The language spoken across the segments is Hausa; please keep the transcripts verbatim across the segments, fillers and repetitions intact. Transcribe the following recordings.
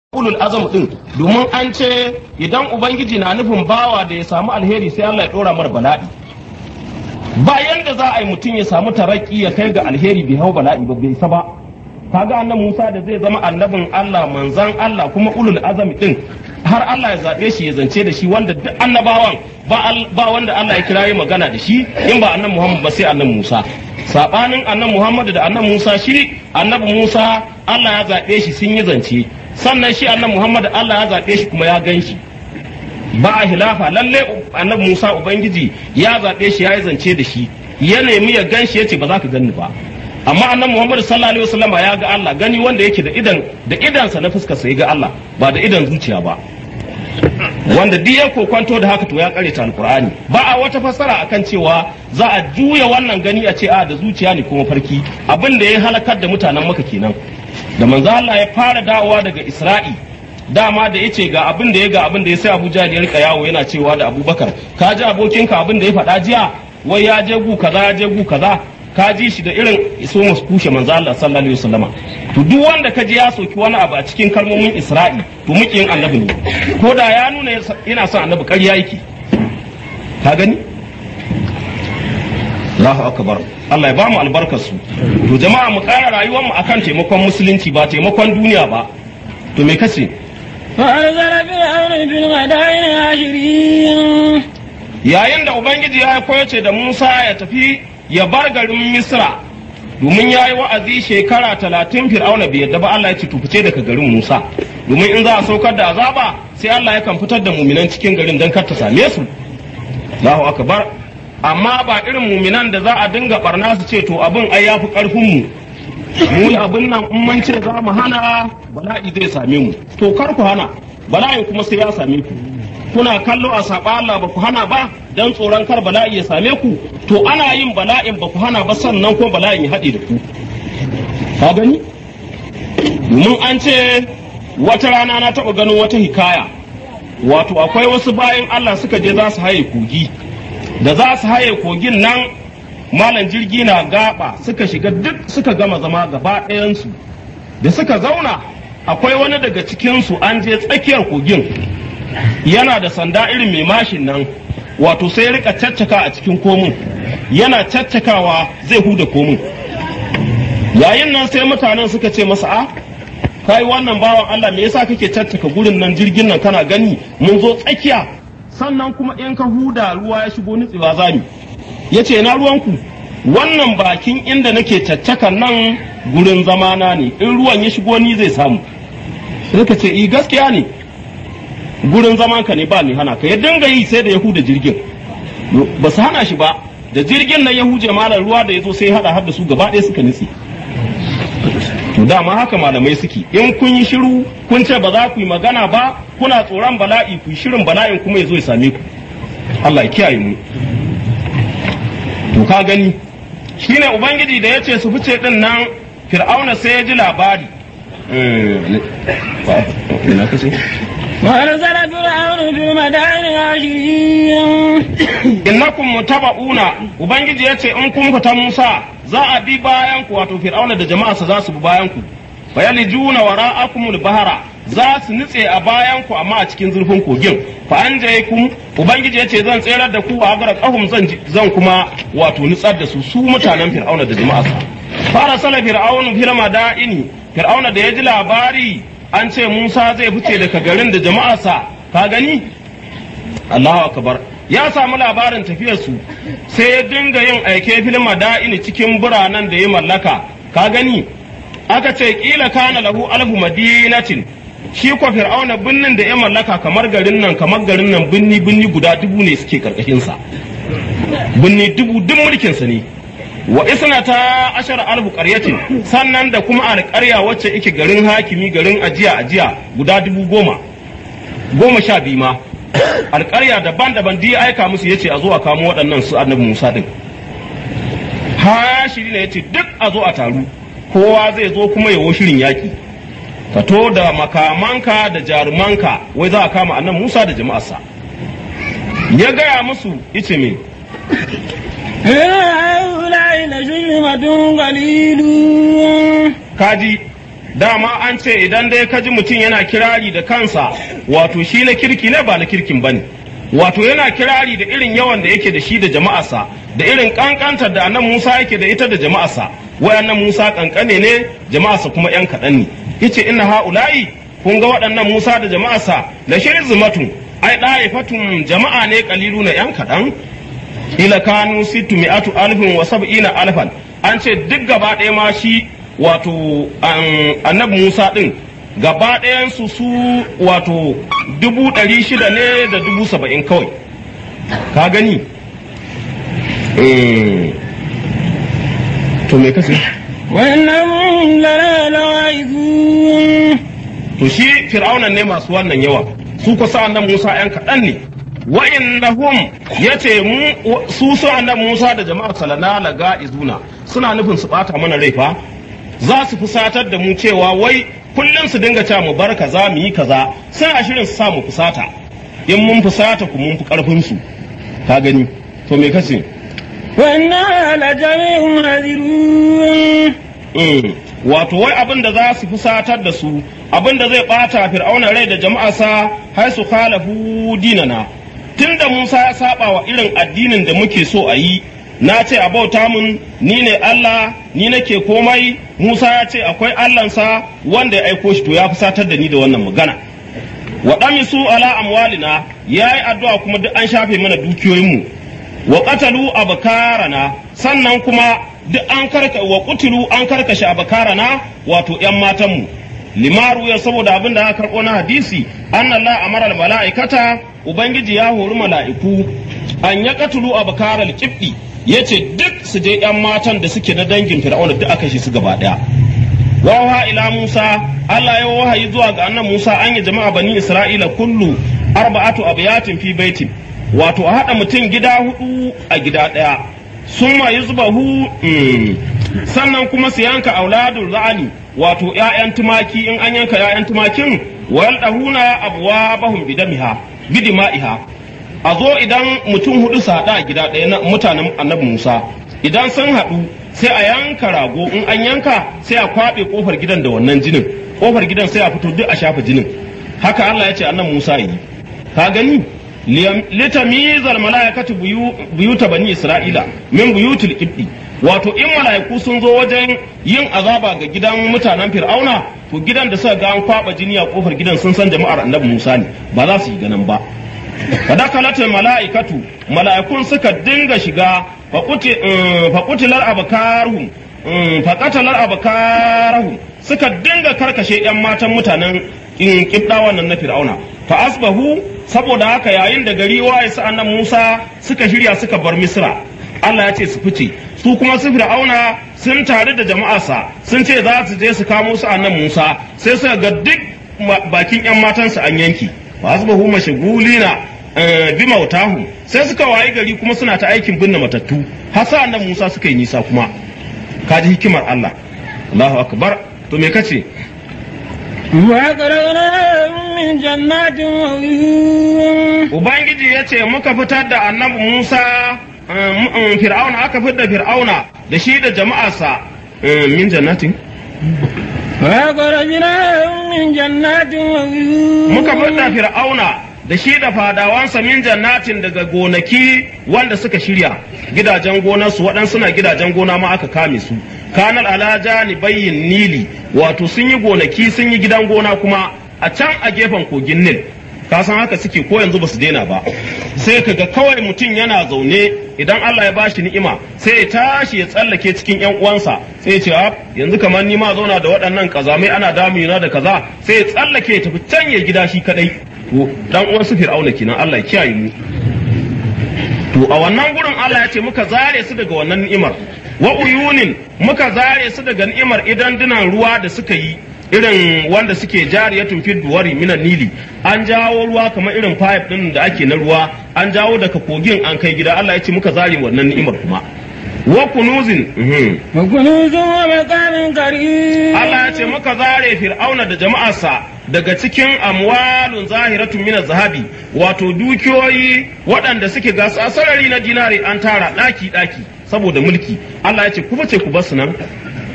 ulul azam din domin an ce idan ubangiji na nufin bawa da ya samu alheri sai Allah ya dora mar bala'i bayan da za a yi mutum ya samu taraki ya kai ga alheri bai hau bala'i ba bai saba kaga annabi Musa da zai zama annabin Allah manzan Allah kuma ulul azam din har Allah ya zabe shi ya zance da shi wanda duk annabawan ba ba wanda Allah ya kira yi magana da shi in ba annabi Muhammad ba sai annabi Musa sabanin annabi Muhammad da annabi Musa shi annabi Musa Allah ya zabe shi sun yi zance sannan shi annabi Muhammad Allah ya zaɓe shi kuma ya gan shi ba a hilafa lalle annabi Musa ubangiji ya zaɓe shi ya yi zance da shi ya nemi ya gan shi ya ce ba za ka gani ba amma annabi Muhammad sallallahu alaihi wasallam ya ga Allah gani wanda yake da idan da idansa na fuskar sa ya ga Allah ba da idan zuciya ba wanda duk ya kokwanto da haka to ya kare ta alqur'ani ba a wata fassara akan cewa za a juya wannan gani a ce a da zuciya ne kuma farki abin da ya halakar da mutanen maka kenan da manzo Allah ya fara dawowa daga Isra'i dama da yace ga abin da ya ga abin da ya sai Abu Jahl ya rika yawo yana cewa da Abubakar ka ji abokinka abin da ya faɗa jiya wai ya je gu kaza ya je gu kaza ka ji shi da irin iso musu kushe manzo Allah sallallahu alaihi wasallama to duk wanda ka ji ya soki wani abu a cikin kalmomin Isra'i to mukiyin annabi ne ko da ya nuna yana son annabi ƙarya yake ka gani Allahu akbar Allah ya ba mu albarkar su to jama'a mu ƙara rayuwar mu akan taimakon musulunci ba taimakon duniya ba to me kace fa arzala fir'auna bil madaini ashirin yayin da ubangiji ya koyace da Musa ya tafi ya bar garin Misra domin ya yi wa'azi shekara talatin fir'auna bai yadda ba Allah ya ce tufice daga garin Musa domin in za a saukar da azaba sai Allah ya kan fitar da muminan cikin garin don kar ta same su Allahu akbar amma ba irin muminan da za a dinga barna su ce to abin ai yafi karfin mu mu abin nan in mun ce za mu hana bala'i zai same mu to kar ku hana bala'in kuma sai ya same ku kuna kallo a saba Allah ba ku hana ba dan tsoron kar bala'i ya same ku to ana yin bala'in ba ku hana ba sannan ko bala'in ya haɗe da ku ka gani domin an ce wata rana na taɓa ganin wata hikaya wato akwai wasu bayan Allah suka je za su haye kogi da za su haye kogin nan malam jirgi na gaba suka shiga duk suka gama zama gaba ɗayansu da suka zauna akwai wani daga cikinsu an je tsakiyar kogin yana da sanda irin mai mashin nan wato sai rika caccaka a cikin komin yana caccakawa zai huda komin yayin nan sai mutanen suka ce masa a kai wannan bawan Allah me yasa kake caccaka gurin nan jirgin nan kana gani mun zo tsakiya sannan kuma in ka huda ruwa ya shigo nutsewa zami ya ce na ruwanku wannan bakin inda nake caccakan nan gurin zamana ne in ruwan ya shigo ni zai samu sai ka ce i gaskiya ne gurin zaman ka ne ba ni hana ka ya dinga yi sai da ya huda jirgin ba su hana shi ba da jirgin nan ya huje malam ruwa da ya zo sai hada har da su gaba ɗaya suka nutse to dama haka malamai suke in kun yi shiru kun ce ba za ku yi magana ba kuna tsoron bala'i ku yi shirin bala'in kuma ya zo ya same ku Allah ya kiyaye mu to ka gani shine ubangiji da ya ce su fice din nan fir'auna sai ya ji labari وأرسل فرعون في المدائن عشرين innakum mutaba'una ubangiji yace in kun fita Musa za a bi bayan ku wato fir'auna da jama'arsa za su bi bayan ku fayalijuna wara'akumul bahara za su nutse a bayan ku amma a cikin zurfin kogin fa anjaykum ubangiji yace zan tserar da ku a gara kahum zan zan kuma wato nutsar da su su mutanen fir'auna da jama'arsa fara sala fir'aunu fil madaini fir'auna da ya ji labari an ce Musa zai fice daga garin da jama'arsa ka gani Allahu akbar ya samu labarin tafiyarsu sai ya dinga yin aike filin mada'ini cikin biranen da ya mallaka ka gani aka ce kila kana lahu alfu madinatin shi ko fir'auna binnin da ya mallaka kamar garin nan kamar garin nan binni binni guda dubu ne suke karkashin sa binni dubu duk mulkin sa ne wa isna ta ashar alfu qaryatin sannan da kuma alƙarya wacce yake garin hakimi garin ajiya ajiya guda dubu goma goma sha biyu ma alƙarya daban-daban da ya aika musu yace a zo a kamo waɗannan su annabi Musa din ha shiri ne yace duk a zo a taru kowa zai zo kuma yawo shirin yaki ka to da makamanka da jarumanka wai za a kama annabi Musa da jama'arsa ya gaya musu yace me هؤلاء لشرذمة قليلون kaji dama an ce idan dai ka ji mutum yana kirari da kansa wato shi na kirki ne ba na kirkin bane wato yana kirari da irin yawan da yake da shi da jama'arsa da irin kankantar da annan Musa yake da ita da jama'arsa wayannan Musa kankane ne jama'arsa kuma yan kaɗan ne yace inna haula'i kun ga waɗannan Musa da jama'arsa la shirzumatun ai da'ifatun jama'a ne kalilu na yan kaɗan ila kanu sittu mi'atu alfin wa sab'ina alfan an ce duk gaba ɗaya ma shi wato annabi Musa din gaba ɗayansu su wato dubu ɗari shida ne da dubu saba'in kawai ka gani to me kasi wannan lalawa'izun to shi fir'aunan ne masu wannan yawa su kusa annabi Musa yan kaɗan ne wa'innahum yace mu su su annabi Musa da jama'ar salana laga'izuna suna nufin su bata mana rai fa za su fusatar da mu cewa wai kullum su dinga cewa mu bar kaza mu yi kaza sai a shirin su sa mu fusata in mun fusata ku mun fi karfin su ka gani to me kace wannan la jami'un hadirun mm wato wai abin da za su fusatar da su abin da zai bata fir'auna rai da jama'arsa har su khalafu dinana tunda Musa ya saba wa irin addinin da muke so a yi na ce a bauta mun ni ne Allah ni nake komai Musa ya ce akwai Allahnsa wanda ya aiko shi to ya fusatar da ni da wannan magana wa damisu ala amwalina yayi addu'a kuma duk an shafe mana dukiyoyinmu wa qatalu abkarana sannan kuma duk an karka wa qutilu an karkashe abkarana wato yan matanmu limaru ya saboda abin da aka karbo na hadisi anna Allah amara al malaikata ubangiji ya hori mala'iku an ya qatulu abkaral qibdi yace duk su je yan matan da suke na dangin fir'auna duk aka shi su gaba daya wawa ila Musa Allah ya wahayi zuwa ga annan Musa an yi jama'a bani Isra'ila kullu arba'atu abyatin fi baitin wato a hada mutum gida hudu a gida daya summa yuzbahu sannan kuma su yanka auladul ra'ani wato ƴaƴan tumaki in an yanka ƴaƴan tumakin wal dahuna abwabahum bidamiha bidima'iha a zo idan mutum hudu su haɗa a gida ɗaya na mutanen annabi Musa idan sun haɗu sai a yanka rago in an yanka sai a kwaɓe ƙofar gidan da wannan jinin ƙofar gidan sai a fito duk a shafa jinin haka Allah ya ce annabi Musa yi ka gani litamizal malaikatu buyuta bani Isra'ila min buyutil qibdi wato in mala'iku sun zo wajen yin azaba ga gidan mutanen Fir'auna to gidan da suka ga an kwaɓa jini a ƙofar gidan sun san jama'ar annabi Musa ne ba za su yi ganin ba fadakalatul mala'ikatu mala'ikun suka dinga shiga faƙutilar abakaruhum faƙatalar abakaruhum suka dinga karkashe ‘yan matan mutanen ƙibɗawan nan na fir'auna fa asbahu saboda haka yayin da gari waye su annan Musa suka shirya suka bar Misra Allah ya ce su fice su kuma su fir'auna sun tare da jama'arsa sun ce za su je su kamo su annan Musa sai suka ga duk bakin ‘yan matansu an yanki fa asbahu mashghulina bi mautahu sai suka wayi gari kuma suna ta aikin binne matattu har sa annabi Musa suka yi nisa kuma kaji hikimar Allah Allahu akbar to me kace wa qarana min jannatin wa uyun ubangiji yace muka fitar da annabi Musa fir'auna aka fitar da fir'auna da shi da jama'arsa min jannatin wa qarana min jannatin wa uyun muka fitar da fir'auna da shi da fadawansa min jannatin daga gonaki wanda suka shirya gidajen gonarsu waɗansu na gidajen gona ma aka kame su kanal alaja ni bayyin nili wato sun yi gonaki sun yi gidan gona kuma a can a gefen kogin nil ka san haka suke ko yanzu ba su daina ba sai kaga kawai mutum yana zaune idan Allah ya bashi ni'ima sai ya tashi ya tsallake cikin yan uwansa sai ya ce a yanzu kamar ni ma zauna da waɗannan kazamai ana damina da kaza sai ya tsallake ya tafi can ya gida shi kadai to dan uwan su fir'auna kenan Allah ya kiyaye mu to a wannan gurin Allah ya ce muka zare su daga wannan ni'imar wa uyunin muka zare su daga ni'imar idan dinan ruwa da suka yi irin wanda suke jariyatun fid duwari minan nili an jawo ruwa kamar irin pipe din da ake na ruwa an jawo daga kogin an kai gida Allah ya ce muka zare wannan ni'imar kuma wa kunuzin wa kunuzin wa maqamin karim Allah ya ce muka zare fir'auna da jama'arsa daga cikin amwalun zahiratun min zahabi wato dukiyoyi waɗanda suke ga sarari na dinari an tara daki daki saboda mulki Allah ya ce ku bace ku basu nan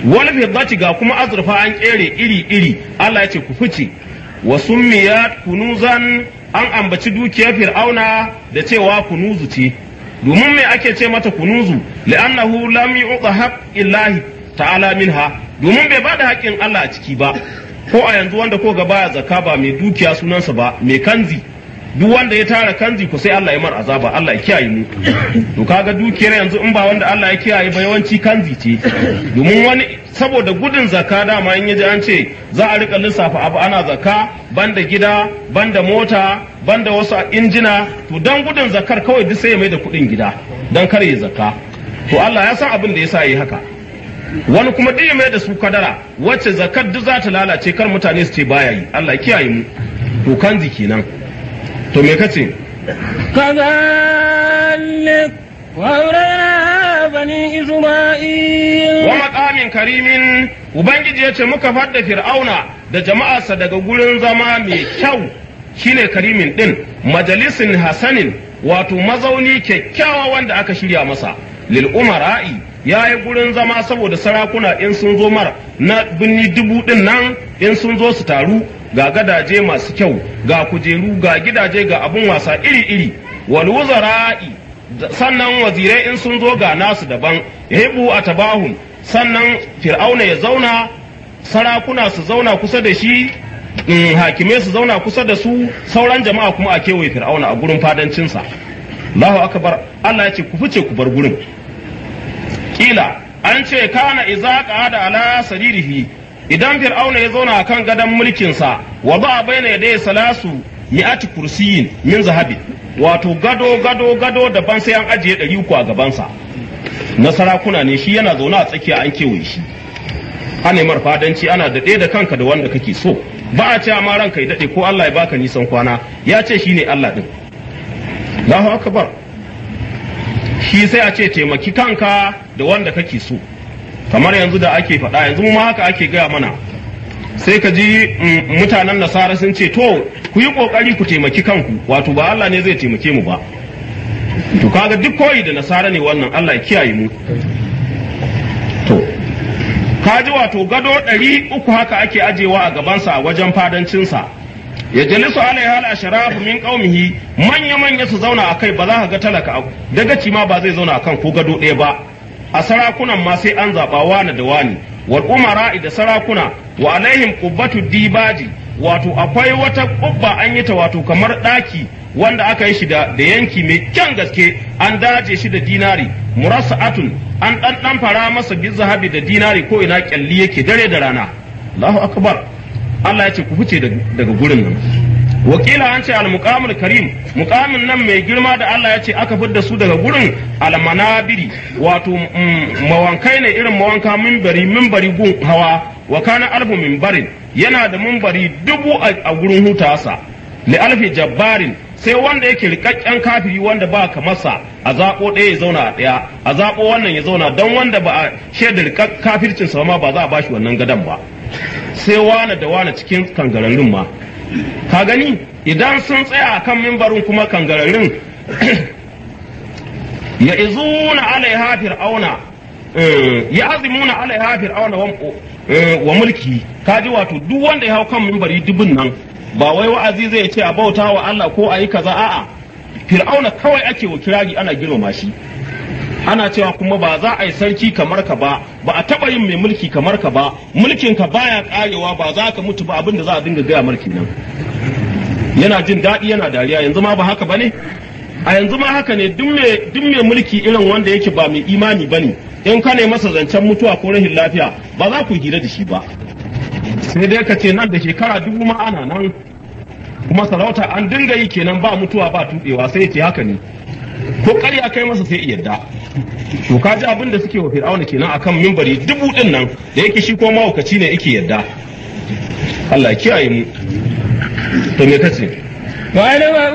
wal fiddati ga kuma azurfa an kere iri iri Allah ya ce ku fice wa summiyat kunuzan an ambaci dukiyar fir'auna da cewa kunuzu ce domin me ake ce mata kunuzu li'annahu lam yu'ta haqqillahi ta'ala minha domin bai bada haƙƙin Allah a ciki ba ko a yanzu wanda ko ga baya zakka ba mai dukiya sunansa ba mai kanzi duk wanda ya tara kanzi ko sai Allah ya mar azaba Allah ya kiyaye mu to kaga dukiyar yanzu in ba wanda Allah ya kiyaye ba yawanci kanzi ce domin wani saboda gudun zakka dama in yaji an ce za a rika lissafa abu ana zakka banda gida banda mota banda wasu injina to dan gudun zakkar kawai duk sai ya mai da kuɗin gida dan kar ya zakka to Allah ya san abin da yasa yi haka wani kuma duk ya mai da su kadara wacce zakkar duk za ta lalace kar mutane su ce baya yi Allah ya kiyaye mu to kanzi kenan to me kace كذلك وأورثنا بني إسرائيل wa maqamin karimin ubangiji yace muka fadda fir'auna da jama'arsa daga gurin zama mai kyau shine karimin din majalisin hasanin wato mazauni kyakkyawa wanda aka shirya masa lil umara'i yayi gurin zama saboda sarakuna in sun zo mar na binni dubu din nan in sun zo su taru ga gadaje masu kyau ga kujeru ga gidaje ga abun wasa iri-iri wal wuzara'i sannan wazirai in sun zo ga nasu daban yahibu atabahum sannan fir'auna ya zauna sarakuna su zauna kusa da shi hakimai su zauna kusa da su sauran jama'a kuma a kewaye fir'auna a gurin fadancinsa Allahu akbar Allah ya ce ku fice ku bar gurin kila an ce kana iza qada ala saririhi idan fir'auna ya zauna akan gadon mulkinsa wa ba baina yadai salasu mi'ati kursiyin min zahabi wato gado gado gado daban sai an ajiye ɗari uku a gabansa na sarakuna ne shi yana zaune a tsakiya an kewaye shi ana mar fadanci ana daɗe da kanka da wanda kake so ba a ce ma ranka ya daɗe ko Allah ya baka nisan kwana ya ce shi ne Allah ɗin Allahu akbar shi sai a ce taimaki kanka da wanda kake so kamar yanzu da ake faɗa yanzu ma haka ake gaya mana sai ka ji mutanen nasara sun ce to ku yi ƙoƙari ku taimaki kanku wato ba Allah ne zai taimake mu ba to kaga duk koyi da nasara ne wannan Allah ya kiyaye mu to kaji wato gado ɗari uku haka ake ajewa a gabansa a wajen fadancinsa ya jalisu alaiha al-ashrafu min qaumihi manya manya su zauna akai ba za ka ga talaka dagaci ma ba zai zauna akan ko gado ɗaya ba a sarakunan ma sai an zaba wani da wani wal umara da sarakuna wa alaihim qubbatu dibaji wato akwai wata kubba an yi ta wato kamar daki wanda aka yi shi da yanki mai kyan gaske an daje shi da dinari murassa'atun an dan dan fara masa bizahabi da dinari ko ina kyalli yake dare da rana Allahu akbar Allah ya ce ku fice daga gurin nan wakila an ce al-muqamul karim muqamin nan mai girma da Allah ya ce aka fidda su daga gurin al-manabiri wato mawankai ne irin mawanka minbari minbari gun hawa wa kana alfu minbarin yana da minbari dubu a gurin hutasa li alfi jabbarin sai wanda yake rikakken kafiri wanda ba kamarsa a zaɓo ɗaya ya zauna a ɗaya a zaɓo wannan ya zauna don wanda ba a shaidar kafircin sa ma ba za a bashi wannan gadon ba sai wane da wane cikin kangararrun ma ka gani idan sun tsaya a kan mimbarin kuma kangararrun ya izuna alaiha fir'auna ya azimuna alaiha fir'auna wa mulki kaji wato duk wanda ya hau kan mimbari dubun nan ba wai wa'azi zai ce a bauta wa Allah ko a yi kaza a'a fir'auna kawai ake wa kirari ana girmama shi ana cewa kuma ba za a yi sarki kamar ka ba ba a taba yin mai mulki kamar ka ba mulkin ka baya karewa ba za ka mutu ba abinda za a dinga gaya marki nan yana jin daɗi yana dariya yanzu ma ba haka bane a yanzu ma haka ne duk mai mulki irin wanda yake ba mai imani bane in ka ne masa zancen mutuwa ko rahin lafiya ba za ku hira da shi ba sai dai ka ce nan da shekara dubu ma ana nan kuma sarauta an dinga yi kenan ba mutuwa ba tuɗewa sai ce haka ne ko ƙarya kai masa sai yarda to ka ji abin da suke wa fir'auna kenan akan mimbari dubu din nan da yake shi ko mahaukaci ne yake yarda Allah ya kiyaye mu to me kace wa da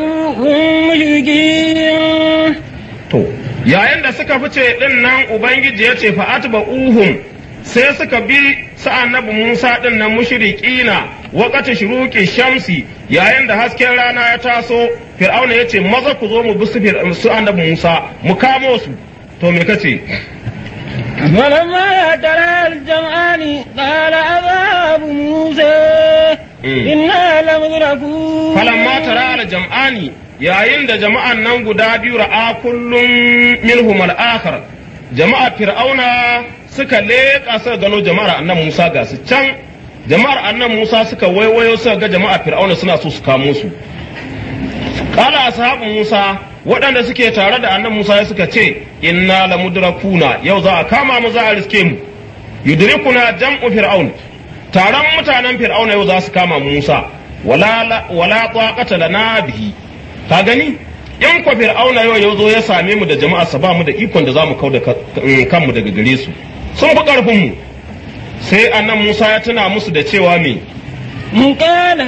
mushrikin to yayin da suka fice din nan ubangiji ya ce fa atba uhum sai suka bi sa annabi Musa din nan mushrikina waqata shuruqi shamsi yayin da hasken rana ya taso fir'auna ya ce maza ku zo mu bi su annabi Musa mu kamo su to me kace فلما ترى الجمعان قال عذاب موسى إنا لمدركون falamma tara al jam'ani yayin da jama'an nan guda biyu ra'a kullum minhum al-akhar jama'a fir'auna suka leƙa suka gano jama'ar annan Musa ga su can jama'ar annan Musa suka waiwayo suka ga jama'a fir'auna suna so su kamo su qala ashabu Musa waɗanda suke tare da annan Musa suka ce inna lamudrakuna yau za a kama mu za a riske mu yudrikuna jam'u fir'aun taron mutanen fir'auna yau za su kama Musa wala wala taqata lana bihi ka gani in ko fir'auna yau yau zo ya same mu da jama'a sa ba mu da ikon da zamu kauda kanmu daga gare su sun fi karfin mu sai annan Musa ya tuna musu da cewa me قال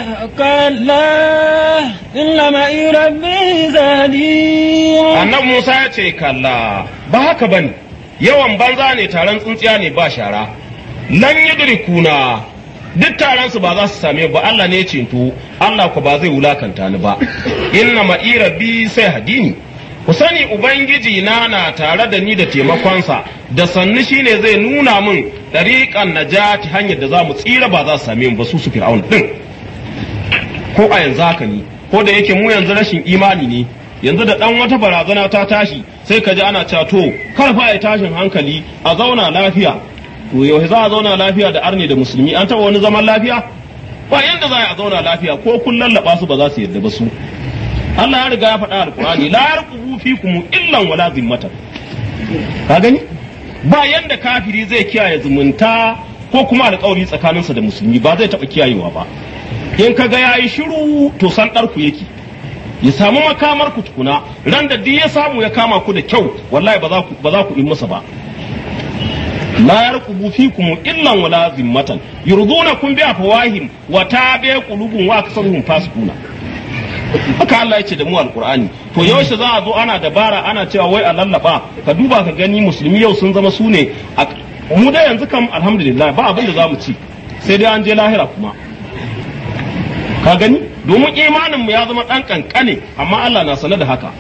كلا إن معي ربي زهدين annan Musa ya ce kalla ba haka bane yawan banza ne taron tsuntsiya ne ba shara lan yudrikuna duk taron su ba za su same ba Allah ne ya cinto Allah ko ba zai wulakanta ni ba inna ma'i rabbi sai hadini ku sani ubangiji na na tare da ni da taimakonsa da sannu shine zai nuna min dariƙan najati hanyar da za mu tsira ba za su same mu ba su su fir'aun din ko a yanzu haka ni ko da yake mu yanzu rashin imani ne yanzu da dan wata barazana ta tashi sai ka ji ana cewa to kar fa ya tashin hankali a zauna lafiya to yau za a zauna lafiya da arne da musulmi an taba wani zaman lafiya ba yanda za a zauna lafiya ko kun lallaba su ba za su yarda ba su Allah ya riga ya faɗa alƙur'ani la yarqubu fikum illan wala zimmata ka gani ba yanda kafiri zai kiyaye zumunta ko kuma alƙawari tsakaninsa da musulmi ba zai taɓa kiyayewa ba in kaga yayi shiru to san ɗarku yake ya samu makamar ku tukuna ran da duk ya samu ya kama ku da kyau wallahi ba za ku ba za ku yi masa ba la yarqubu fikum illan wala zimmatan yurdunakum bi afwahim wa tabi qulubun wa aksaruhum fasiquna haka Allah ya ce da mu alqur'ani to yaushe za a zo ana dabara ana cewa wai a lallaba ka duba ka gani musulmi yau sun zama su ne mu da yanzu kam alhamdulillah ba abin da za mu ci sai dai an je lahira kuma ka gani domin imanin mu ya zama dan kankane amma Allah na sanar da haka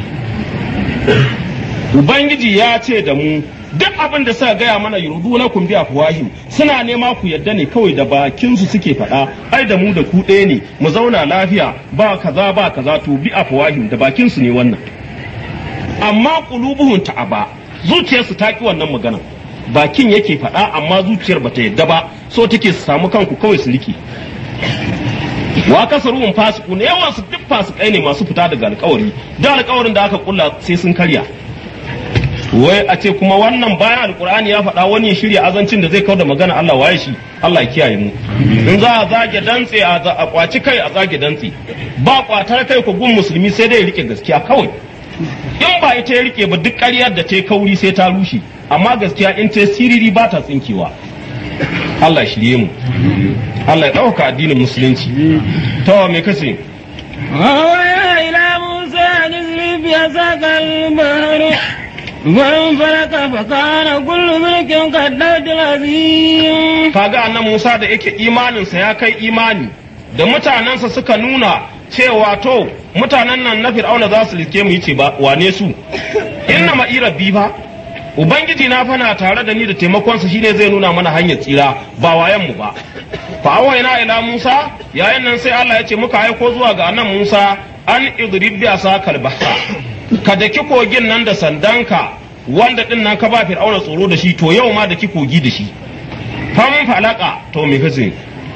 ubangiji ya ce da mu duk abin da suka gaya mana yurdu na kun biya fuwahim suna nema ku yadda ne kawai da bakin su suke faɗa ai da mu da ku ɗaya ne mu zauna lafiya ba kaza ba kaza to bi afwahim da bakin su ne wannan amma qulubuhum ta'aba zuciyarsu ta ki wannan magana bakin yake faɗa amma zuciyar bata yadda ba so take su samu kanku kawai su riki wa kasaruhum fasiqun yawan su duk fasikai ne masu fita daga alƙawari da alƙawarin da aka kulla sai sun karya wai a ce kuma wannan bayan alkur'ani ya faɗa wani ya shirya azancin da zai kawo da magana Allah waye shi Allah ya kiyaye mu in za a zage dantse a kwaci kai a zage dantse ba kwatar kai ko gun musulmi sai dai ya rike gaskiya kawai in ba ita ya rike ba duk ƙaryar da ta kauri sai ta rushe amma gaskiya in ta siriri ba ta tsinkewa Allah ya shirye mu Allah ya ɗauka addinin musulunci to me kace وأوحي إلى موسى أن اضرب بعصاك البحر فانفلق فكان كل ملك كالدود العظيم kaga annan Musa da yake imaninsa ya kai imani da mutanensa suka nuna cewa to mutanen nan na Fir'auna za su liske mu yace ba wane su inna ma'i rabbi fa ubangiji na fana tare da ni da taimakonsa shine zai nuna mana hanyar tsira ba wayan mu ba fa awaina ila Musa yayin nan sai Allah ya ce muka aiko zuwa ga annan Musa an idrib bi asakal bahra ka daki kogin nan da sandanka wanda din nan ka ba fir'auna tsoro da shi to yau ma daki kogi da shi fam falaka to me kace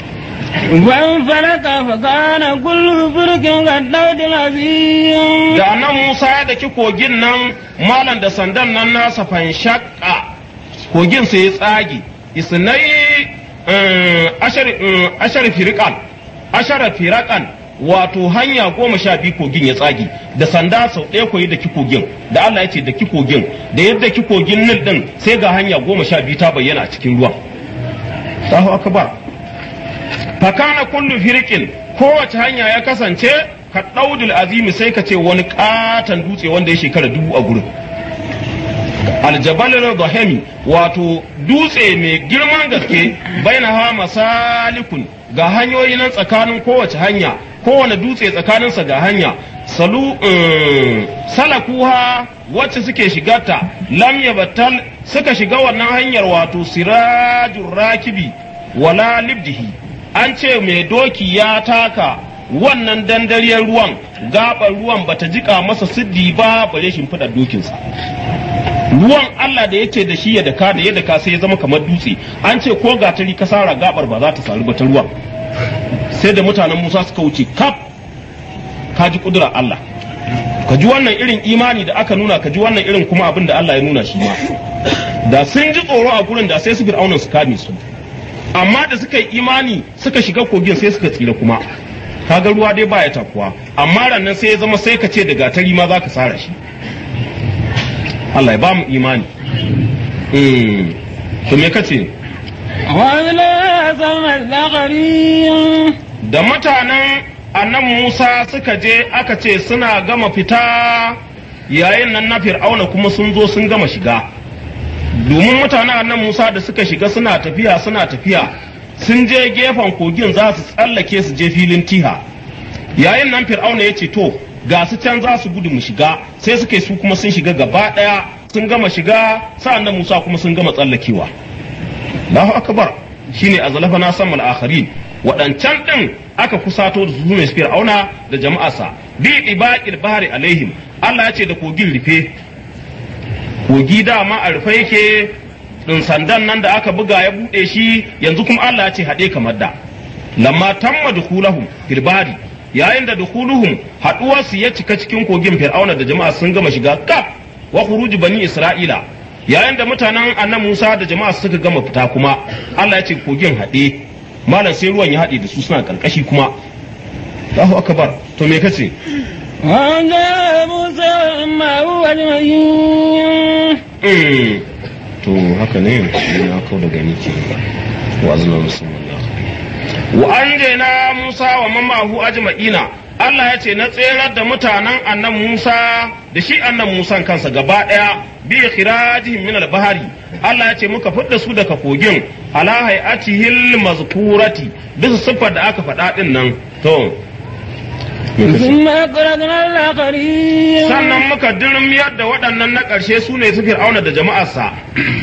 wan falaka fa kana kullu furqin qaddaud azim da nan Musa ya daki kogin nan malan da sandan nan nasa fan shakka kogin sai ya tsage isnai ashar ashar firqan ashara firqan wato hanya goma sha biyu kogin ya tsage da sanda sau ɗaya koyi da kikogin da Allah ya ce da kikogin da yadda kikogin nil din sai ga hanya goma sha biyu ta bayyana a cikin ruwa Allahu akbar fakana kullu firqin kowace hanya ya kasance ka daudul azimi sai ka ce wani katan dutse wanda ya shekara dubu a gurin aljabal al-dhahimi wato dutse mai girman gaske bainaha masalikun ga hanyoyi nan tsakanin kowace hanya kowane dutse tsakaninsa ga hanya salu salakuha wacce suke shigarta lam yabattal suka shiga wannan hanyar wato sirajur rakibi wala libdihi an ce mai doki ya taka wannan dandariyar ruwan gabar ruwan bata jika masa siddi ba bare shimfiɗar dokinsa ruwan Allah da yace da shi ya daka da ya daka sai ya zama kamar dutse an ce ko gatari ka sara gabar ba za ta saru ba ta ruwan sai da mutanen Musa suka wuce kaf ka ji kudura Allah ka ji wannan irin imani da aka nuna ka ji wannan irin kuma abin da Allah ya nuna shi ma da sun ji tsoro a gurin da sai su fir'aunan su kame su amma da suka yi imani suka shiga kogin sai suka tsira kuma kaga ruwa dai baya takuwa amma rannan sai ya zama sai ka ce da gatari ma za ka sara shi Allah ya ba mu imani mm to me kace da mutanen annan Musa suka je aka ce suna gama fita yayin nan na fir'auna kuma sun zo sun gama shiga domin mutanen annan Musa da suka shiga suna tafiya suna tafiya sun je gefen kogin za su tsallake su je filin tiha yayin nan fir'auna ya ce to ga su can za su gudu mu shiga sai suka yi su kuma sun shiga gaba daya sun gama shiga sa'an nan Musa kuma sun gama tsallakewa Allahu akbar shine azlafana samal akharin waɗancan ɗin aka kusato da su ne fir'auna da jama'arsa bi ibaqil bahri alaihim Allah ya ce da kogin rufe kogi dama a rufe yake din sandan nan da aka buga ya bude shi yanzu kuma Allah ya ce hade kamar da lamma tamma dukhulahum fil bahri yayin da dukhuluhum haduwar su ya cika cikin kogin fir'auna da jama'a sun gama shiga kaf wa khuruj bani isra'ila yayin da mutanen annabi Musa da jama'a suka gama fita kuma Allah ya ce kogin hade malam sai ruwan ya hade da su suna karkashi kuma Allahu akbar to me kace wanda Musa ma huwa mm to haka ne ina kawo da gani ke wa azna musulman wa anjayna Musa wa mamahu ajma'ina Allah ya ce na tserar da mutanen annan Musa da shi annan Musa kansa gaba daya bi khirajihim min al-bahri Allah ya ce muka fidda su daga kogin ala hay'atihil mazkurati bisa siffar da aka faɗa din nan to sannan muka dirmiyar da waɗannan na ƙarshe su ne su fir'auna da jama'arsa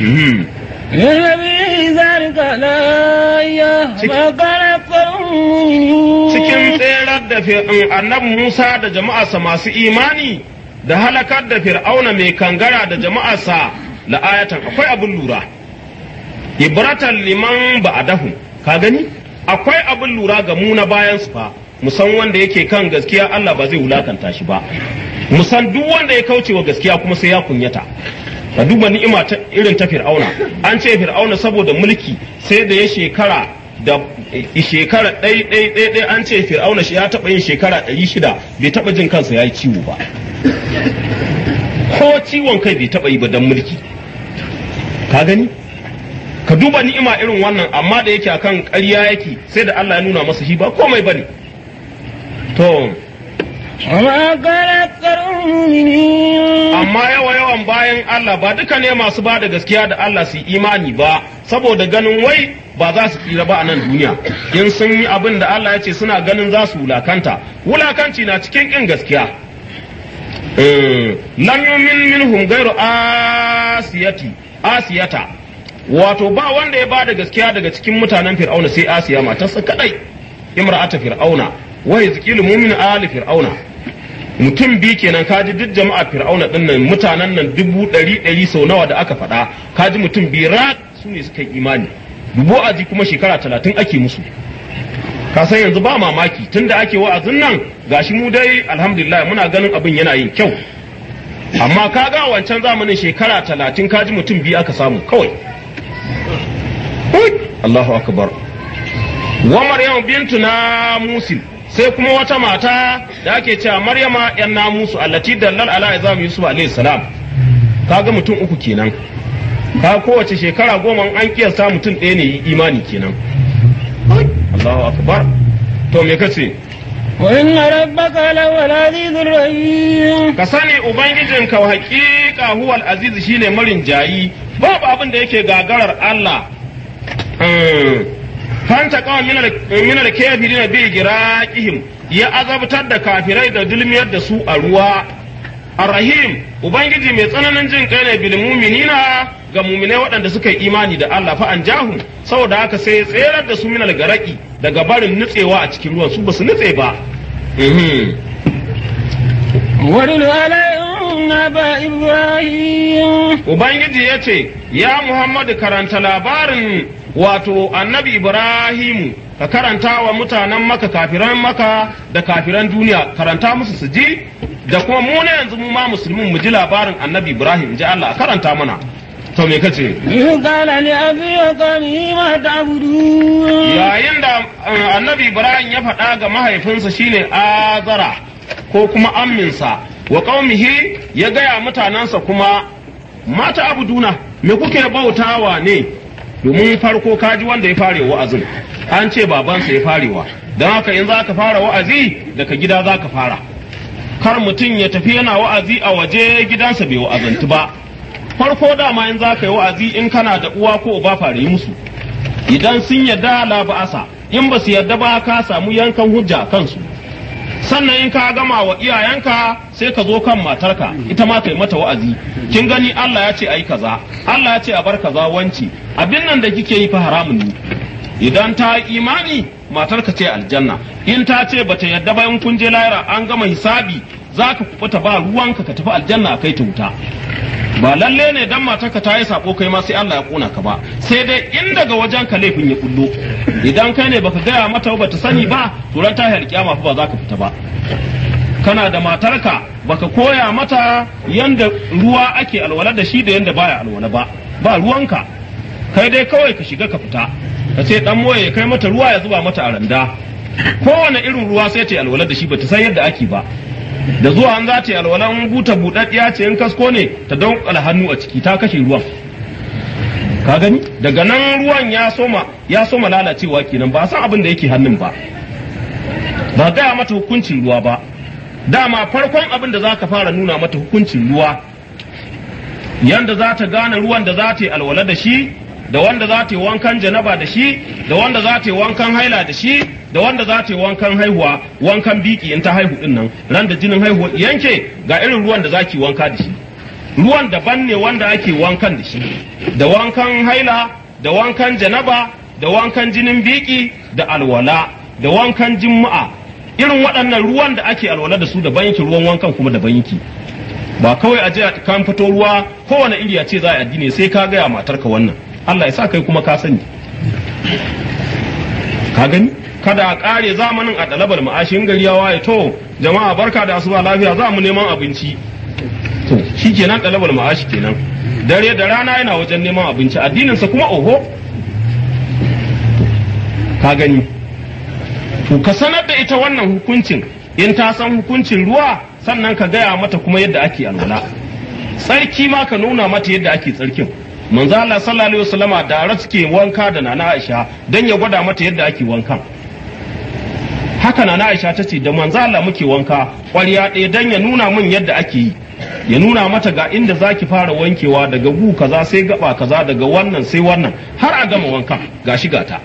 cikin tserar da annabi Musa da jama'arsa masu imani da halakar da fir'auna mai kangara da jama'arsa la'ayatan akwai abin lura ibratan liman ba'adahu ka gani akwai abin lura ga mu na bayan su fa musan wanda yake kan gaskiya Allah ba zai wulakanta shi ba musan duk wanda ya kauce wa gaskiya kuma sai ya kunyata ka duba ni'ima ta irin ta fir'auna an ce fir'auna saboda mulki sai da ya shekara da shekara ɗai ɗai ɗai ɗai an ce fir'auna shi ya taɓa yin shekara ɗari shida bai taɓa jin kansa ya yi ciwo ba ko ciwon kai bai taɓa yi ba don mulki ka gani ka duba ni'ima irin wannan amma da yake akan ƙarya yake sai da Allah ya nuna masa shi ba komai bane to amma yawa yawan bayan Allah ba duka ne masu ba da gaskiya da Allah su imani ba saboda ganin wai ba za su tsira ba a nan duniya in sun yi abin da Allah ya ce suna ganin za su wulakanta wulakanci na cikin kin gaskiya lam yumin minhum ghayru asiyati asiyata wato ba wanda ya ba da gaskiya daga cikin mutanen fir'auna sai asiya matarsa kadai imra'ata fir'auna wa yazqilu mu'min ali fir'auna mutum bi kenan kaji duk jama'a fir'auna din nan mutanen nan dubu ɗari ɗari sau nawa da aka faɗa kaji mutum bi rat su ne suka yi imani dubu aji kuma shekara talatin ake musu ka san yanzu ba mamaki tunda ake wa'azin nan gashi mu dai alhamdulillah muna ganin abin yana yin kyau amma kaga wancan zamanin shekara talatin kaji mutum biyu aka samu kawai Allahu akbar wa maryam bintu na musil sai kuma wata mata da ake cewa maryama yan namusu allati dallal ala izam yusuf alayhi salam kaga mutum uku kenan ka kowace shekara goma an kiyasta mutum ɗaya ne imani kenan Allahu akbar to me kace wa inna rabbaka lawal azizur rahim ka sani ubangijinka haƙiƙa huwal aziz shine marin jayi babu abin da yake gagarar Allah fanta kawai minar kafirin bi giraqihim ya azabtar da kafirai da dulmiyar da su a ruwa Ar-Rahim Ubangiji mai tsananin jin kai ne bil mu'minina ga mu'minai waɗanda suka yi imani da Allah fa an jahu saboda haka sai ya tserar da su minal garaki daga barin nutsewa a cikin ruwan su basu nutse ba ورد عليهم نبأ إبراهيم Ubangiji ya ce ya Muhammadu karanta labarin wato annabi Ibrahimu ka karanta wa mutanen maka kafiran maka da kafiran duniya karanta musu su ji da kuma mu ne yanzu mu ma musulmin mu ji labarin annabi Ibrahim ji Allah karanta mana to me kace إذ قال لأبي وقومه ما تعبدون yayin da annabi Ibrahim ya faɗa ga mahaifinsa shine Azara ko kuma amminsa wa qaumihi ya gaya mutanansa kuma mata abuduna me kuke bautawa ne domin farko kaji wanda ya fare wa'azin an ce babansa ya farewa don haka in za ka fara wa'azi daga gida za ka fara kar mutum ya tafi yana wa'azi a waje gidansa bai wa'azantu ba farko dama in za ka yi wa'azi in kana da uwa ko uba fare musu idan sun yadda la ba'asa in ba su yadda ba ka samu yankan hujja kansu sannan in ka gama wa iyayenka sai ka zo kan matarka ita ma kai mata wa'azi kin gani Allah ya ce ayi kaza Allah ya ce a bar kaza wanci abin nan da kike yi fa haramun ne idan ta yi imani matarka ce aljanna in ta ce bata yadda ba in kun je lahira an gama hisabi zaka kubuta ba ruwanka ka tafi aljanna kai ta wuta ba lalle ne dan matarka ta yi sako kai ma sai Allah ya kona ka ba sai dai in daga wajen ka laifin ya kullo idan kai ne baka gaya mata ba ta sani ba to ran tahiyar kiyama fa ba za ka fita ba kana da matarka baka koya mata yanda ruwa ake alwala da shi da yanda baya alwala ba ba ruwanka kai dai kawai ka shiga ka fita ka ce dan moye ya kai mata ruwa ya zuba mata a randa kowane irin ruwa sai ta alwala da shi bata san yadda ake ba da zuwa an za ta yi alwalan buta buɗaɗɗiya ce in kasko ne ta dankala hannu a ciki ta kashe ruwan ka gani daga nan ruwan ya soma ya soma lalacewa kenan ba san abin da yake hannun ba ba gaya mata hukuncin ruwa ba dama farkon abin da za ka fara nuna mata hukuncin ruwa yanda za ta gane ruwan da za ta yi alwala da shi da wanda za ta yi wankan janaba da shi da wanda za ta yi wankan haila da shi da wanda za ta yi wankan haihuwa wankan biki in ta haihu din nan ran da jinin haihuwa yanke ga irin ruwan da za ki wanka da shi ruwan daban ne wanda ake wankan da shi da wankan haila da wankan janaba da wankan jinin biki da alwala da wankan jumu'a irin waɗannan ruwan da ake alwala da su da banki ruwan wankan kuma da banki ba kawai a je kan fito ruwa kowane iri ce za a addini sai ka gaya matarka wannan Allah ya sa kai kuma ka sani ka gani kada a kare zamanin a dalabar ma'ashin gari ya waye to jama'a barka da asuba lafiya za mu neman abinci to shikenan dalabar ma'ashi kenan dare da rana yana wajen neman abinci addininsa kuma oho ka gani to ka sanar da ita wannan hukuncin in ta san hukuncin ruwa sannan ka gaya mata kuma yadda ake alwala tsarki ma ka nuna mata yadda ake tsarkin manzo Allah sallallahu alaihi wasallama da ra suke wanka da nana Aisha dan ya gwada mata yadda ake wankan haka nana Aisha tace da manzo Allah muke wanka ƙwarya ɗaya dan ya nuna min yadda ake yi ya nuna mata ga inda zaki fara wankewa daga gu kaza sai gaba kaza daga wannan sai wannan har a gama wankan gashi gata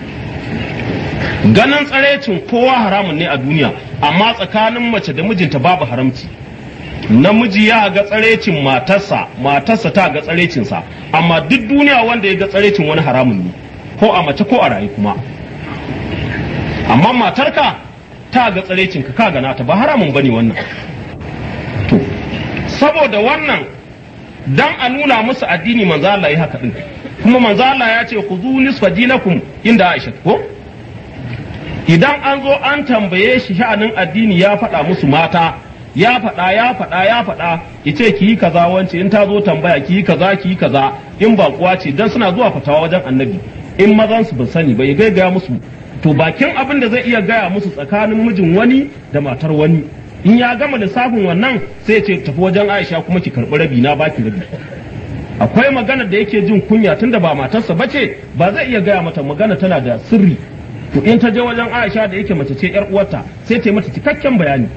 ganin tsarecin kowa haramun ne a duniya amma tsakanin mace da mijinta babu haramci namiji ya ga tsarecin matarsa matarsa ta ga tsarecinsa amma duk duniya wanda ya ga tsarecin wani haramun ne ko a mace ko a rayu kuma amma matarka ta ga tsarecinka ka gana ta ba haramun bane wannan to saboda wannan dan a nuna musu addini manzo Allah ya haka din kuma manzo Allah ya ce khuzu nisfa dinakum inda Aisha ko idan an zo an tambaye shi sha'anin addini ya faɗa musu mata ya faɗa ya faɗa ya faɗa yace ki yi kaza wance in ta zo tambaya ki yi kaza ki yi kaza in ba kuwa ce dan suna zuwa fatawa wajen annabi in mazan su ban sani ba ya gaya musu to bakin abin da zai iya gaya musu tsakanin mijin wani da matar wani in ya gama lissafin wannan sai ya ce tafi wajen Aisha kuma ki karɓi rabi na baki rabi akwai magana da yake jin kunya tunda ba matarsa bace ba zai iya gaya mata magana tana da sirri to in ta je wajen Aisha da yake mace ce yar uwarta sai ta yi mata cikakken bayani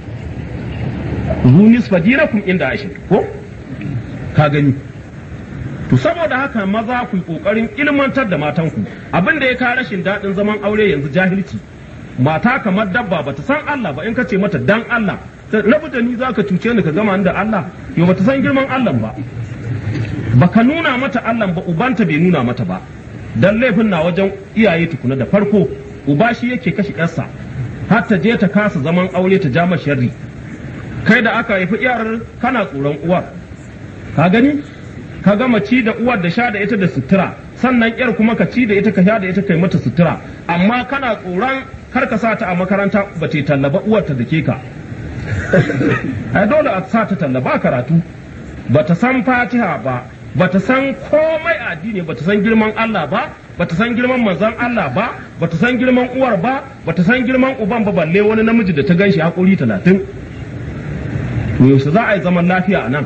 zunis fadirakum inda Aisha ko ka gani to saboda haka maza ku kokarin ilmantar da matanku abin da ya kawo rashin daɗin zaman aure yanzu jahilci mata kamar dabba bata san Allah ba in ka ce mata dan Allah rabu da ni zaka cuce ni ka gama da Allah yo bata san girman Allah ba baka nuna mata Allah ba ubanta bai nuna mata ba dan laifin na wajen iyaye tukuna da farko uba shi yake kashi yarsa har ta je ta kasa zaman aure ta jama sharri kai da aka haifi iyar kana tsoron uwar ka gani ka gama ci da uwar da sha da ita da sutura sannan yar kuma ka ci da ita ka sha da ita kai mata sutura amma kana tsoron kar ka sa ta a makaranta ba ta tallaba uwar ta dake ka ai dole a sa ta tallaba karatu ba ta san Fatiha ba ba ta san komai addini ba ta san girman Allah ba ba ta san girman manzon Allah ba ba ta san girman uwar ba ba ta san girman uban ba balle wani namiji da ta ganshi hakuri talatin to yaushe za a yi zaman lafiya a nan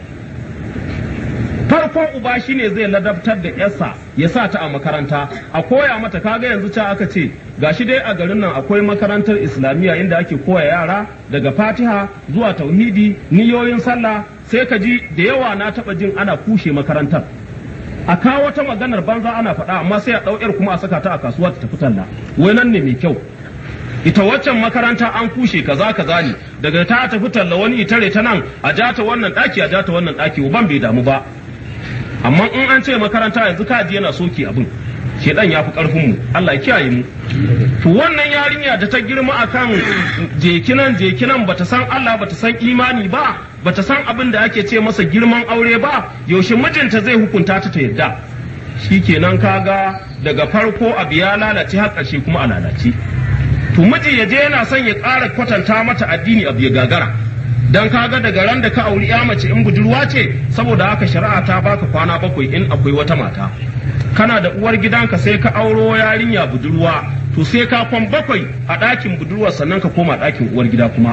farkon uba shine zai ladabtar da yarsa ya sa ta a makaranta a koya mata kaga yanzu ca aka ce gashi dai a garin nan akwai makarantar islamiyya inda ake koya yara daga Fatiha zuwa tauhidi niyoyin sallah sai ka ji da yawa na taba jin ana kushe makarantar a kawo wata maganar banza ana faɗa amma sai a ɗau kuma a saka ta a kasuwa ta tafi talla wai nan ne mai kyau ita waccan makaranta an kushe kaza kaza ne daga ta tafi talla wani itare ta nan a jata wannan ɗaki a jata wannan ɗaki uban bai damu ba amma in an ce makaranta yanzu kaji yana soke abin shedan ya fi karfin mu Allah ya kiyaye mu to wannan yarinya da ta girma akan jekinan jekinan bata san Allah bata san imani ba bata san abin da ake ce masa girman aure ba yaushe mijinta zai hukunta ta ta yadda shikenan kaga daga farko abu ya lalace har ƙarshe kuma a lalace to miji ya je yana son ya ƙara kwatanta mata addini abu ya gagara dan kaga daga ran da ka auri ya mace in budurwa ce saboda haka shari'a ta baka kwana bakwai in akwai wata mata kana da uwar gidanka sai ka auro yarinya budurwa to sai ka kwan bakwai a ɗakin budurwa sannan ka koma ɗakin uwar gida kuma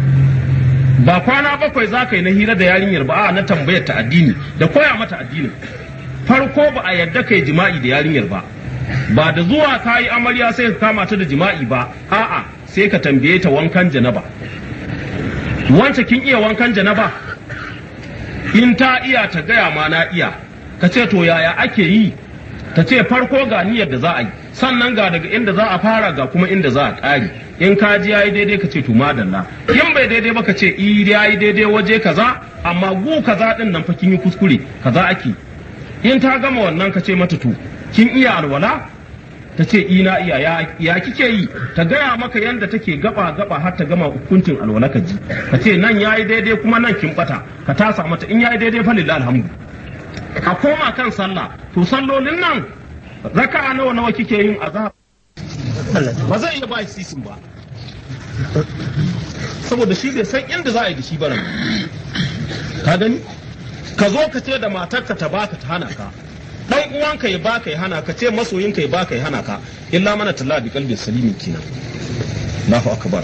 ba kwana bakwai za ka yi na hira da yarinyar ba a na tambayar ta addini da koya mata addinin farko ba a yadda kai jima'i da yarinyar ba ba da zuwa ka yi amarya sai ka kama ta da jima'i ba a'a sai ka tambaye ta wankan janaba wance kin iya wankan janaba in ta iya ta gaya ma na iya ka ce to yaya ake yi ta ce farko ga niyyar da za a yi sannan ga daga inda za a fara ga kuma inda za a ƙare in ka ji yayi daidai ka ce to madalla in bai daidai ba ka ce i yayi daidai waje kaza amma gu kaza din nan fa kin yi kuskure kaza ake in ta gama wannan ka ce mata to kin iya alwala ta ce ina iya ya, ya kike yi ta gaya maka yanda take gaba gaba har ta gama hukuncin alwala ka ji ka ce nan yayi daidai kuma nan kin bata ka tasa mata in yayi daidai fa lillahi alhamdu a koma kan sallah to sallolin nan raka'a nawa nawa kike yin azhar ba zai iya ba shi sisin ba saboda shi bai san inda za a yi da shi baran ka gani ka zo ka ce da matarka ta baka ta hana ka dan uwanka ya baka ya hana ka ce masoyinka ya baka ya hana ka illa mana talla bi qalbin salimin kenan Allahu akbar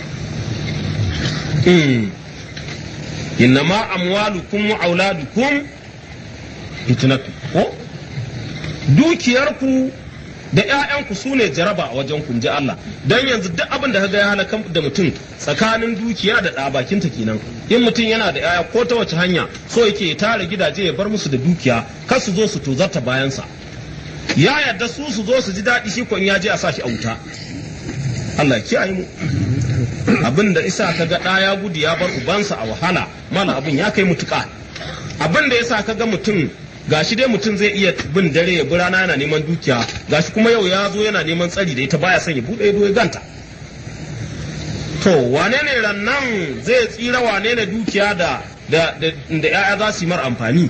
eh innama amwalukum wa auladukum fitnatu ko dukiyarku da ƴaƴanku su ne jaraba a wajen kun ji Allah dan yanzu duk abin da kaga ya halaka da mutum tsakanin dukiya da ɗa bakinta kenan in mutum yana da ƴaƴa ko ta wace hanya so yake ya tara gidaje ya bar musu da dukiya kar su zo su tozarta bayansa ya yarda su su zo su ji daɗi shi ko in ya je a sa shi a wuta Allah ya kiyaye mu abin da isa kaga ɗa ya gudu ya bar ubansa a wahala mana abin ya kai mutuƙa abin da yasa kaga mutum gashi dai mutum zai iya bin dare ya bi rana yana neman dukiya gashi kuma yau ya zo yana neman tsari da ita baya son ya bude ido ya ganta to wane ne rannan zai tsira wane ne dukiya da da da ya'ya za su yi mar amfani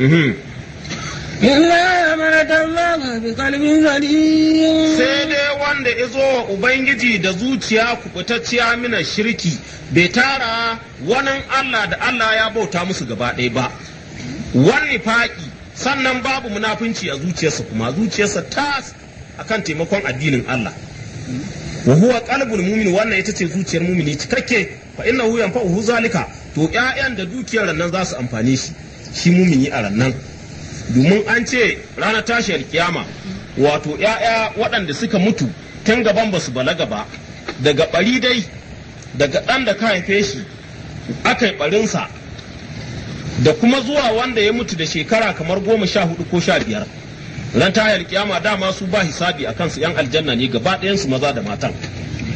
illa man tallaka bi qalbin salim sai dai wanda izo wa ubangiji da zuciya kubutacciya mina shirki bai tara wannan Allah da Allah ya bauta musu gaba ɗaya ba wani faƙi sannan babu munafunci a zuciyarsa kuma zuciyarsa ta akan taimakon addinin Allah wa huwa qalbul mu'min wannan ita ce zuciyar mu'mini cikakke fa innahu yanfa'uhu zalika to ƴaƴan da dukiyar nan za su amfane shi shi mu'mini a rannan domin an ce ranar tashiyar kiyama wato ƴaƴa waɗanda suka mutu tun gaban basu balaga ba daga bari dai daga ɗan da ka haife shi aka yi barinsa da kuma zuwa wanda ya mutu da shekara kamar goma sha hudu ko sha biyar ran tayar kiyama dama su ba hisabi a kansu yan aljanna ne gaba ɗayansu maza da matan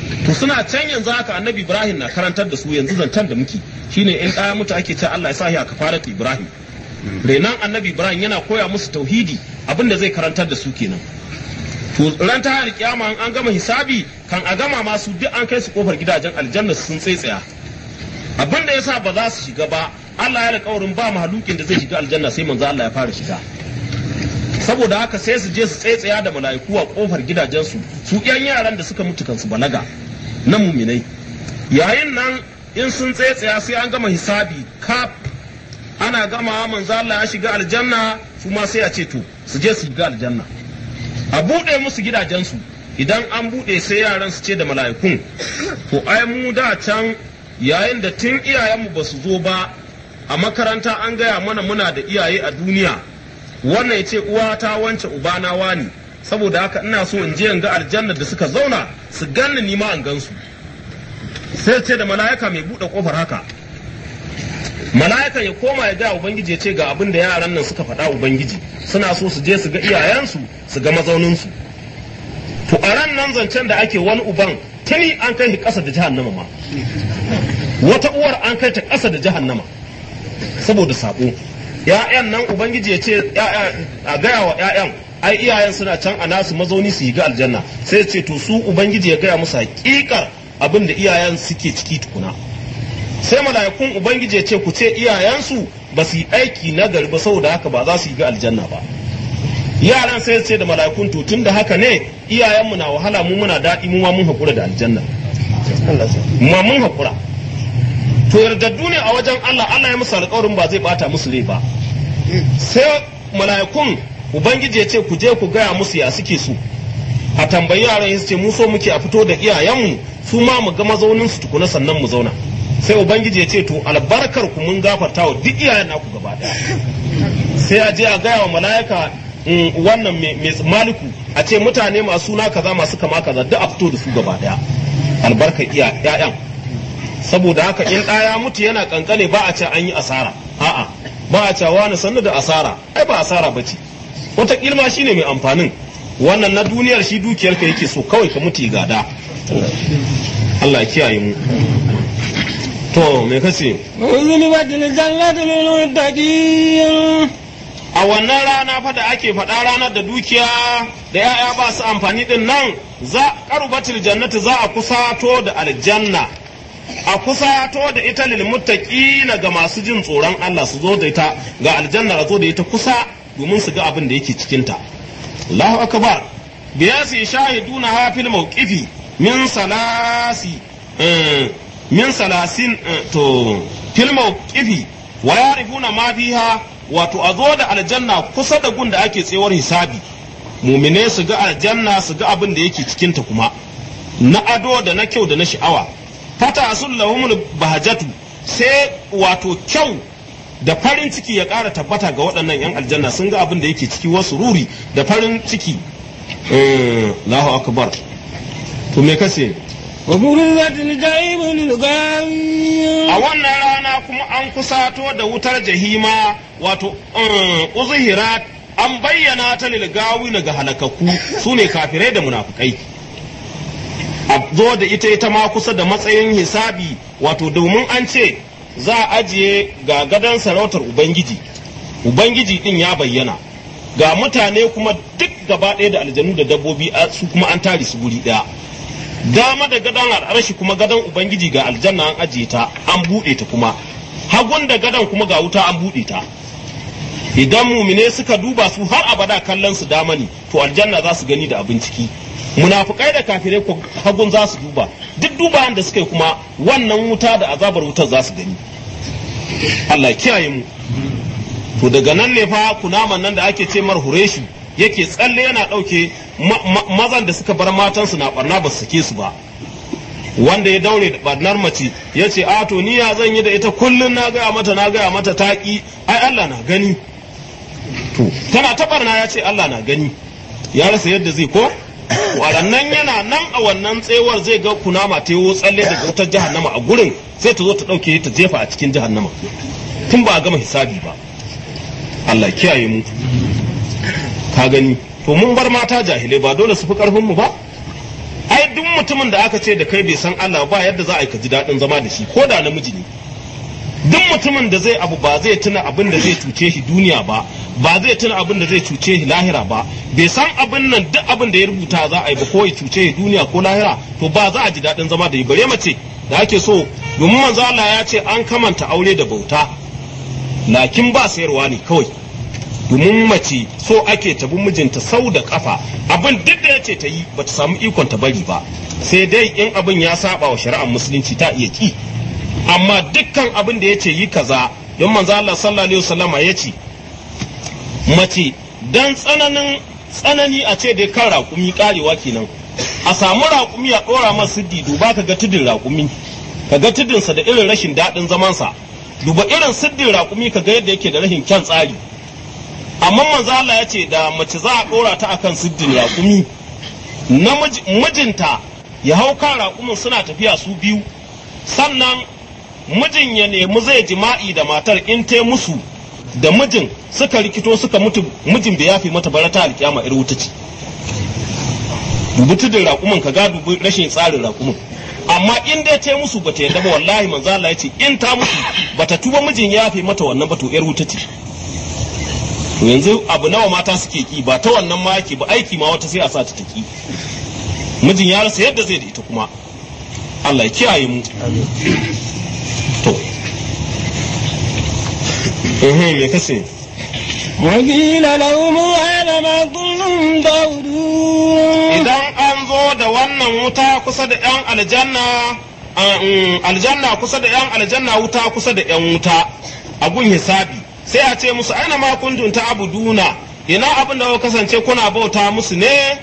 to suna can yanzu haka annabi Ibrahim na karantar da su yanzu zantan da muke shine in ɗaya mutu ake cewa Allah ya sa ya kafarat Ibrahim renan annabi Ibrahim yana koya musu tauhidi abinda zai karantar da su kenan to ran ta har kiyama an gama hisabi kan a gama masu duk an kai su kofar gidajen aljanna sun tsaitsaya abinda yasa ba za su shiga ba Allah ya alƙawarin ba mahalukin da zai shiga aljanna sai manzo Allah ya fara shiga saboda haka sai su je su tsaitsaya da mala'iku a kofar gidajensu su yan yaran da suka mutu kansu balaga na muminai yayin nan in sun tsaitsaya sai an gama hisabi kaf ana gama manzo Allah ya shiga aljanna su ma sai a ce to su je su shiga aljanna a buɗe musu gidajensu idan an buɗe sai yaran su ce da mala'ikun to ai mu da can yayin da tun iyayenmu ba su zo ba a makaranta an gaya mana muna da iyaye a duniya wannan ya ce uwata wance ubana wani saboda haka ina so in je in ga aljanna da suka zauna su ganni ni ma an gansu sai ce da mala'ika mai buɗe kofar haka mala'ikan ya koma ya ga ubangiji ya ce ga abin da yaran nan suka faɗa ubangiji suna so su je su ga iyayensu su ga mazauninsu to a ran nan zancen da ake wani uban tuni an kai shi ƙasa da jahannama ma wata uwar an kai ta ƙasa da jahannama saboda sabo ya'yan nan ubangiji ya ce a gaya wa ya'yan ai iyayen suna can a nasu mazauni su yi ga aljanna sai ce to su ubangiji ya gaya musu hakikar abin da iyayen suke ciki tukuna sai mala'ikun ubangiji ya ce ku ce iyayensu ba su yi aiki na gari ba saboda haka ba za su yi ga aljanna ba yaran sai ce da mala'ikun to tun da haka ne iyayenmu na wahala mu muna daɗi mu ma mun haƙura da aljanna ma mun haƙura to yardaddu ne a wajen Allah Allah ya musu alƙawarin ba zai bata musu rai ba sai mala'ikun ubangiji ya ce ku je ku gaya musu ya suke su a tambayi yaran su ce mu so muke a fito da iyayenmu su ma mu ga mazaunin su tukuna sannan mu zauna sai ubangiji ya ce to albarkar ku mun gafarta wa duk iyayen naku gaba daya sai a je a gaya wa mala'ika wannan mai maliku a ce mutane masu suna kaza masu kama kaza duk a fito da su gaba daya albarkar iyayen saboda haka in ɗaya mutu yana kankane ba a ce an yi asara a'a ba a ce wani sannu da asara ai ba asara bace wata kilma shine mai amfanin wannan na duniyar shi dukiyar ka yake so kawai ka mutu gada Allah ya kiyaye mu to me kace uzlibatil jannatu lil muttaqin a wannan rana fa da ake faɗa ranar da dukiya da ya'ya ba su amfani din nan za qarubatil jannatu za a kusato da aljanna a kusato da ita lil muttaqina ga masu jin tsoron Allah su zo da ita ga aljanna a zo da ita kusa domin su ga abin da yake cikin ta Allahu akbar biyasi shahiduna ha fil mawqifi min salasi min salasin to fil mawqifi wa yarifuna ma fiha wato a zo da aljanna kusa da gun da ake tsewar hisabi mumine su ga aljanna su ga abin da yake cikin ta kuma na ado da na kyau da na sha'awa fata asul lahumul bahajatu sai wato kyau da farin ciki ya ƙara tabbata ga waɗannan yan aljanna sun ga abin da yake ciki wasu ruri da farin ciki Allahu akbar to me kace wa burizatil jahim lil ghawi a wannan rana kuma an kusato da wutar jahima wato uzhirat an bayyana ta lil gawi ga halakaku sune kafirai da munafikai a zo da ita ita ma kusa da matsayin hisabi wato domin an ce za a ajiye ga gadon sarautar ubangiji ubangiji din ya bayyana ga mutane kuma duk gaba ɗaya da aljanu da dabbobi su kuma an tare su guri ɗaya dama da gadon al'arshi kuma gadon ubangiji ga aljanna an ajiye ta an buɗe ta kuma hagun da gadon kuma ga wuta an buɗe ta idan mumine suka duba su har abada kallon su dama ne to aljanna za su gani da abin ciki munafukai da kafirai ko hagun za su duba duk dubawan da suka yi kuma wannan wuta da azabar wutar za su gani Allah kiyaye mu to daga nan ne fa kunaman nan da ake ce mar hureshu yake tsalle yana ɗauke mazan da suka bar matansu na barna ba su sake su ba wanda ya daure da barnar mace ya ce a to ni ya zan yi da ita kullum na gaya mata na gaya mata taƙi ai Allah na gani to tana ta barna ya ce Allah na gani ya rasa yadda zai ko waɗannan yana nan a wannan tsewar zai ga kunama ta yi tsalle daga wutar jahannama a gurin sai ta zo ta ɗauke ta jefa a cikin jahannama tun ba a gama hisabi ba Allah kiyaye mu ka gani to mun bar mata jahilai ba dole su fi karfin mu ba ai duk mutumin da aka ce da kai bai san Allah ba yadda za a yi ka ji daɗin zama da shi ko da namiji ne. Duk mutumin da zai abu ba zai tuna abin da zai cuce shi duniya ba, ba zai tuna abin da zai cuce shi lahira ba, bai san abin nan duk abin da ya rubuta za a yi ba ko ya cuce shi duniya ko lahira, to ba za a ji daɗin zama da yi. Bare mace da ake so, domin manzo Allah ya ce an kamanta aure da bauta, lakin ba sayarwa ne kawai. Domin mace so ake tabi mijinta sau da kafa, abin duk da ya ce ta yi ba ta samu ikon ta bari ba, sai dai in abin ya saba wa shari'ar musulunci ta iya ki. Amma dukkan abin da ya ce yi kaza, don manzo Allah sallallahu alaihi wasallama ya ce mace dan tsananin tsanani a ce dai kan raƙumi karewa kenan, a samu raƙumi a ɗora masa siddi, duba ka ga tudun raƙumi, ka ga tudunsa da irin rashin daɗin zamansa, duba irin siddin raƙumi ka ga yadda yake da rashin kyan tsari. Amma manzo Allah ya ce da mace za a ɗora ta akan siddin raƙumi, mijinta ya hau kan raƙumin suna tafiya su biyu, sannan mijin ya nemi zai jima'i da matar, in te musu da mijin suka rikito suka mutu, mijin bai yafi mata barata alkiyama ir wuta ce. Dubi tudun raƙumin ka ga dubi rashin tsarin raƙumin. Amma in dai te musu bata yadda ba, wallahi manzo Allah ya ce in ta musu bata tuba mijin ya yafi mata wannan ba, to ir wuta ce. To yanzu abu nawa mata suke ki, ba ta wannan ma yake ba, aiki ma wata sai a sa ta taki. Mijin ya rasa yadda zai da ita kuma. Allah ya kiyaye mu. To eh me kace وقيل لهم هذا ما كنتم تعبدون. Idan an zo da wannan wuta kusa da ‘yan aljanna, aljanna kusa da ‘yan aljanna, wuta kusa da ‘yan wuta, a gun hisabi, sai a ce musu aina ma kuntum ta'buduna, ina abin da kuka kasance kuna bauta musu ne?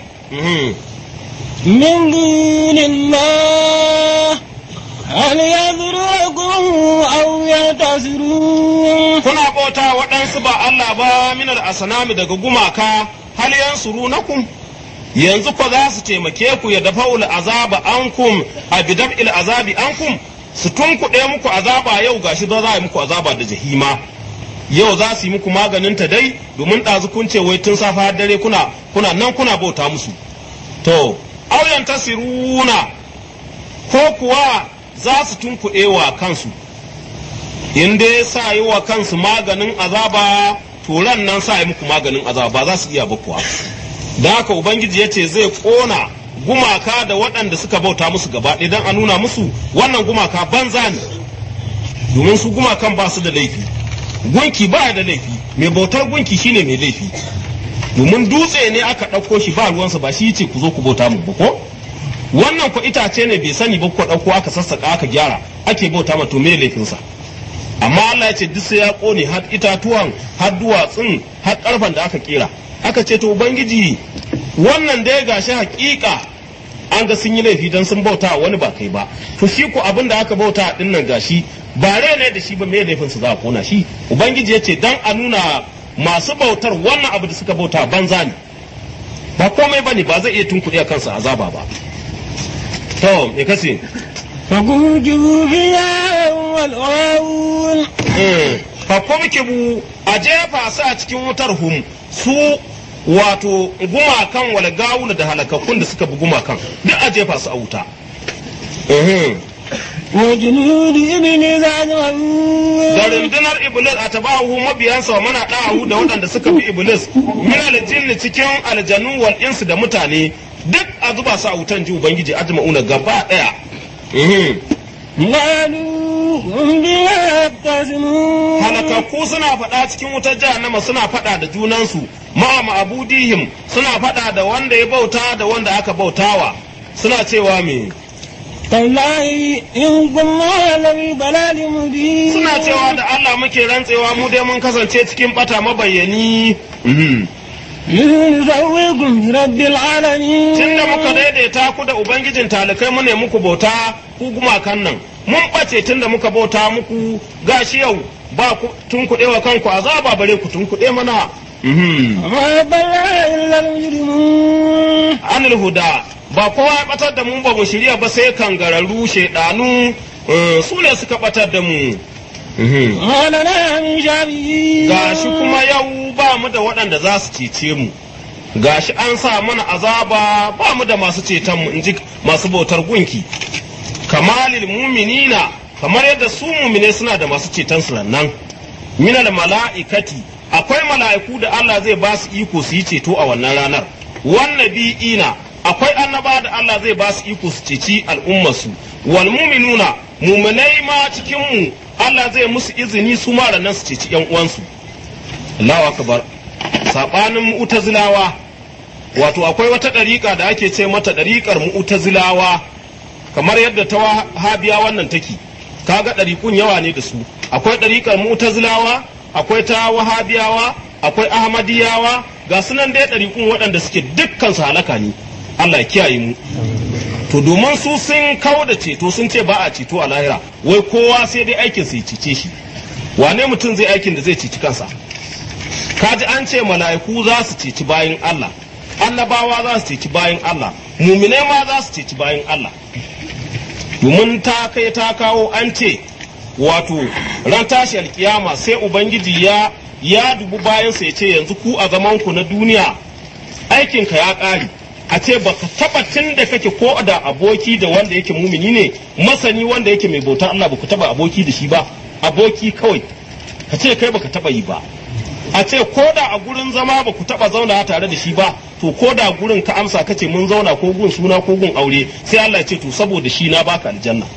من دون الله هل يضركم أو ينتصرون. Kuna bauta waɗansu ba Allah ba min al-asnami daga gumaka, hal yansurunakum, yanzu ko za su taimake ku ya dafa'ul azaba ankum a bidab'il azabi ankum, su tunkuɗe muku azaba yau gashi za a yi muku azaba da jahima. Yau za su yi muku maganin ta dai, domin ɗazu kun ce wai tun safa har dare kuna kuna nan kuna bauta musu. To auyan tasiruna, ko kuwa za su tunkuɗe wa kansu, in dai sa yi wa kansu maganin azaba, turan nan sa yi muku maganin azaba ba za su iya ba kuwa. Da haka Ubangiji ya ce zai ƙona gumaka da waɗanda suka bauta musu gaba ɗaya don a nuna musu wannan gumaka banza ne, domin su gumakan ba su da laifi, gunki ba da laifi, mai bautar gunki shine mai laifi, domin dutse ne aka ɗauko shi ba ruwansa, ba shi ce ku zo ku bauta mu ba ko. Wannan ko itace ne bai sani ba, ko ɗauko aka sassaka aka gyara ake bauta ma, to me laifinsa? Amma Allah ya ce duk sai ya ƙone har itatuwan, har duwatsun, har ƙarfen da aka kera. Aka ce to Ubangiji wannan dai gashi haƙiƙa an ga sun yi laifi don sun bauta wani ba kai ba, to shi ko abin da aka bauta din nan gashi ba rai ne da shi ba, me laifin su za a kona shi? Ubangiji ya ce dan a nuna masu bautar wannan abu da suka bauta banza ne, ba komai bane, ba zai iya tunkuɗe a kansa azaba ba. To me kace فكبكبوا فيها والغاوون. fakumkibu a jefa su a cikin wutar hum, su wato gumakan wal gawuna da halakakkun da suka bi gumakan duk a jefa su a wuta. وجنود إبليس أجمعون. Da rundunar Iblis a tabahu mabiyansa wa mana ɗa'ahu da waɗanda suka bi Iblis, min aljinni cikin aljanu wal insu da mutane duk a zuba su a wutan ji Ubangiji ajma'una gaba ɗaya. قالوا هم بها يختصمون. halakakku suna faɗa cikin wutar jahannama, suna faɗa da junansu, ma'a ma'abudihim suna faɗa da wanda ya bauta da wanda aka bautawa, suna cewa me tallahi in kunna lafi balali mubin. Suna cewa da Allah muke rantsewa mu dai mun kasance cikin bata mabayyani. Yuzawwikum rabbil alamin. Tunda muka daidaita ku da ubangijin talikai mu ne muku bauta ku gumakan nan. Mun bace tunda muka bauta muku, gashi yau ba ku tun kuɗe wa kanku azaba bare ku tun kuɗe mana. Ma balla illa al-mujrimun. Anil huda ba kowa ya batar da mu ba mu shirya ba sai kangararru shedanu su ne suka batar da mu. Wala na min shafi'in. Gashi kuma yau ba mu da waɗanda za su cece mu. gashi an sa mana azaba ba mu da masu ceton mu inji masu bautar gunki kamalil muminina kamar yadda su mumine suna da masu ceton su nan minal mala'ikati akwai mala'iku da Allah zai ba su iko su yi ceto a wannan ranar wannan bi'ina akwai annaba da Allah zai ba su iko su ceci al'ummarsu wal mu'minuna mu'minai ma cikin mu Allah zai musu izini su ma ranan su ceci yan uwansu Allahu akbar sabanin mu'tazilawa wato akwai wata dariƙa da ake ce mata dariƙar mu'tazilawa kamar yadda ta wahabiya wannan take kaga dariƙun yawa ne da su akwai dariƙar mu'tazilawa akwai ta wahabiyawa akwai ahmadiyawa ga sunan dai dariƙun waɗanda suke dukkan su halaka ne Allah ya kiyaye mu to domin su sun kawo da ceto sun ce ba a ceto a lahira wai kowa sai dai aikin su ya cice shi wane mutum zai aikin da zai cici kansa kaji an ce mala'iku za su ceci bayin Allah annabawa za su ceci bayin Allah muminai ma za su ceci bayin Allah domin ta kai ta kawo an ce wato ran tashi alkiyama sai ubangiji ya ya dubu bayansa ya ce yanzu ku a zaman ku na duniya aikinka ya ƙare a ce baka taba tun da kake ko da aboki da wanda yake mumini ne masani wanda yake mai bautar Allah baka taba aboki da shi ba aboki kawai ka ce kai baka taba yi ba a ce ko da a gurin zama baku taba zauna tare da shi ba to ko da gurin ka amsa kace mun zauna ko gun suna ko gun aure sai Allah ya ce to saboda shi na baka aljanna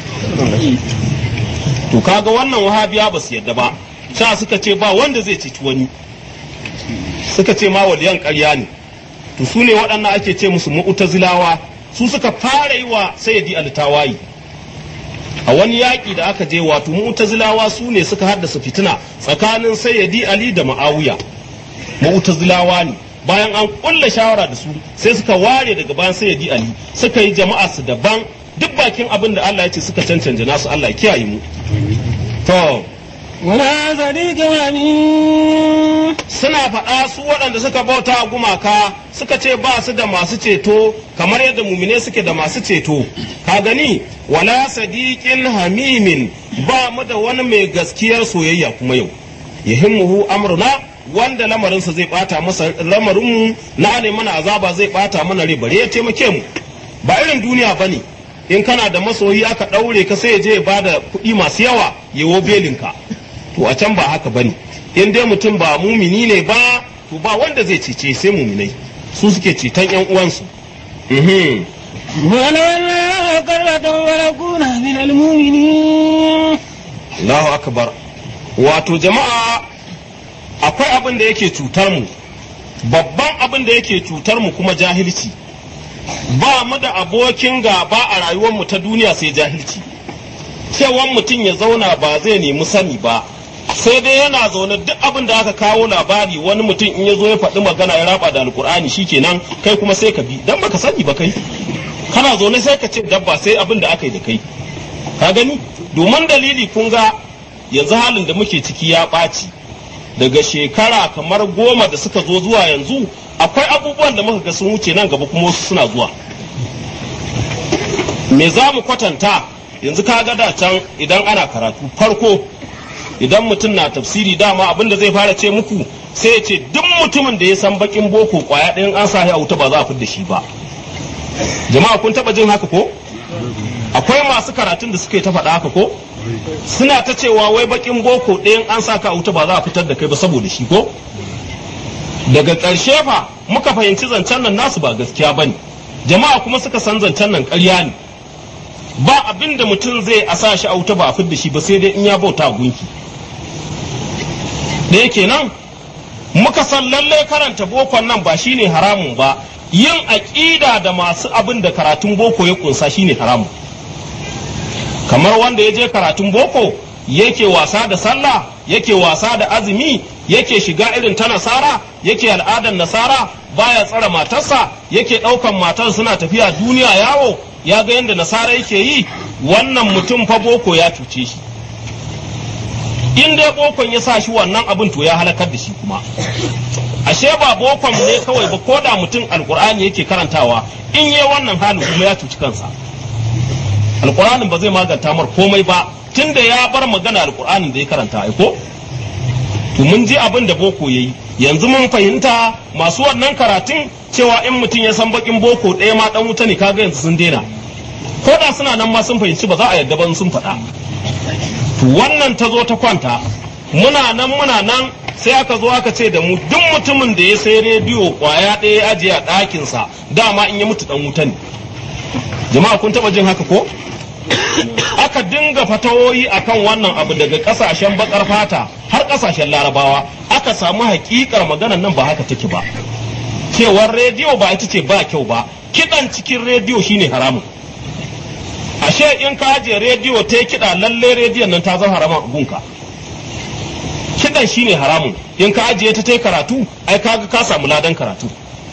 to kaga wannan wahabiya ba su yadda ba sha suka ce ba wanda zai ceci wani suka ce ma waliyan ƙarya ne to su ne waɗannan ake ce musu mu'tazilawa su suka fara yi wa sayyidi altawayi a wani yaƙi da aka je wato mu'tazilawa su ne suka haddasa fitina tsakanin sayyidi ali da ma'awiya mu'tazilawa ne bayan an kulla shawara da su sai suka ware daga bayan sayyidi ali suka yi jama'a su daban duk bakin abin da Allah ya ce suka cancanta nasu Allah ya kiyaye mu to wala sadiqin amin suna faɗa su waɗanda suka bauta a gumaka suka ce ba su da masu ceto kamar yadda mumine suke da masu ceto ka gani wala sadiqin hamimin ba mu da wani mai gaskiyar soyayya kuma yau yahimmuhu amruna wanda lamarinsa zai bata masa lamarinmu na ne mana azaba zai bata mana rai bare ya taimake mu ba irin duniya bane in kana da masoyi aka ɗaure ka sai ya je ya bada kuɗi masu yawa yawo belinka to a can ba haka bane in dai mutum ba mumini ne ba to ba wanda zai cece sai muminai su suke ceton yan uwansu mhm wala wala qarratan wala kuna min almu'minin Allahu akbar wato jama'a akwai abin da yake cutar mu babban abin da yake cutar mu kuma jahilci ba mu da abokin gaba a rayuwar mu ta duniya sai jahilci cewan mutum ya zauna ba zai nemi sani ba sai dai yana zaune duk abin da aka kawo labari wani mutum in ya zo ya faɗi magana ya raba da alkur'ani shikenan kai kuma sai ka bi dan baka sani ba kai kana zaune sai ka ce dabba sai abin da aka yi da kai ka gani domin dalili kun ga yanzu halin da muke ciki ya ɓaci daga shekara kamar goma da suka zo zuwa yanzu akwai abubuwan da muka ga sun wuce nan gaba kuma wasu suna zuwa me za mu kwatanta yanzu ka ga da can idan ana karatu farko idan mutum na tafsiri dama abin da zai fara ce muku sai ya ce duk mutumin da ya san bakin boko kwaya ɗayan an sa a wuta ba za a fidda shi ba jama'a kun taba jin haka ko akwai masu karatun da suke ta faɗa haka ko suna ta cewa wai bakin boko ɗayan an sa ka a wuta ba za a fitar da kai ba saboda shi ko daga ƙarshe fa muka fahimci zancen nan nasu ba gaskiya ba ne jama'a kuma suka san zancen nan ƙarya ne ba abin da mutum zai a sa shi a wuta ba a fidda shi ba sai dai in ya bauta gunki da yake nan muka san lalle karanta bokon nan ba shine haramun ba yin aƙida da masu abin da karatun boko ya kunsa shine haramun kamar wanda ya je karatun boko yake wasa da sallah yake wasa da azumi yake shiga irin ta nasara yake al'adar nasara baya tsara matarsa yake ɗaukan matar suna tafiya duniya yawo ya ga yadda nasara yake yi wannan mutum fa boko ya cuce shi in dai bokon ya sa shi wannan abin to ya halakar da shi kuma ashe ba bokon ne kawai ba ko da mutum alkur'ani yake karantawa in yi wannan halin kuma ya cuci kansa alkur'anin ba zai maganta mar komai ba tunda ya bar magana alkur'anin da ya karanta ai ko to mun ji abin da boko yayi yanzu mun fahimta masu wannan karatun cewa in mutum ya san bakin boko ɗaya ma dan wuta ne kaga yanzu sun daina ko da suna nan ma sun fahimci ba za a yarda ban sun faɗa to wannan ta zo ta kwanta muna nan muna nan sai aka zo aka ce da mu duk mutumin da ya sai rediyo kwaya ɗaya ya ajiye a ɗakinsa dama in ya mutu dan wuta ne jama'a kun taɓa jin haka ko aka dinga fatawoyi akan wannan abu daga kasashen bakar fata har kasashen larabawa aka samu hakikar maganar nan ba haka take ba cewar rediyo ba ita ce ba kyau ba kidan cikin rediyo shine haramun ashe in ka je rediyo ta kida lalle rediyon nan ta zama haramun gunka kidan shine haramun in ka ajiye ta ta karatu ai kaga ka samu ladan karatu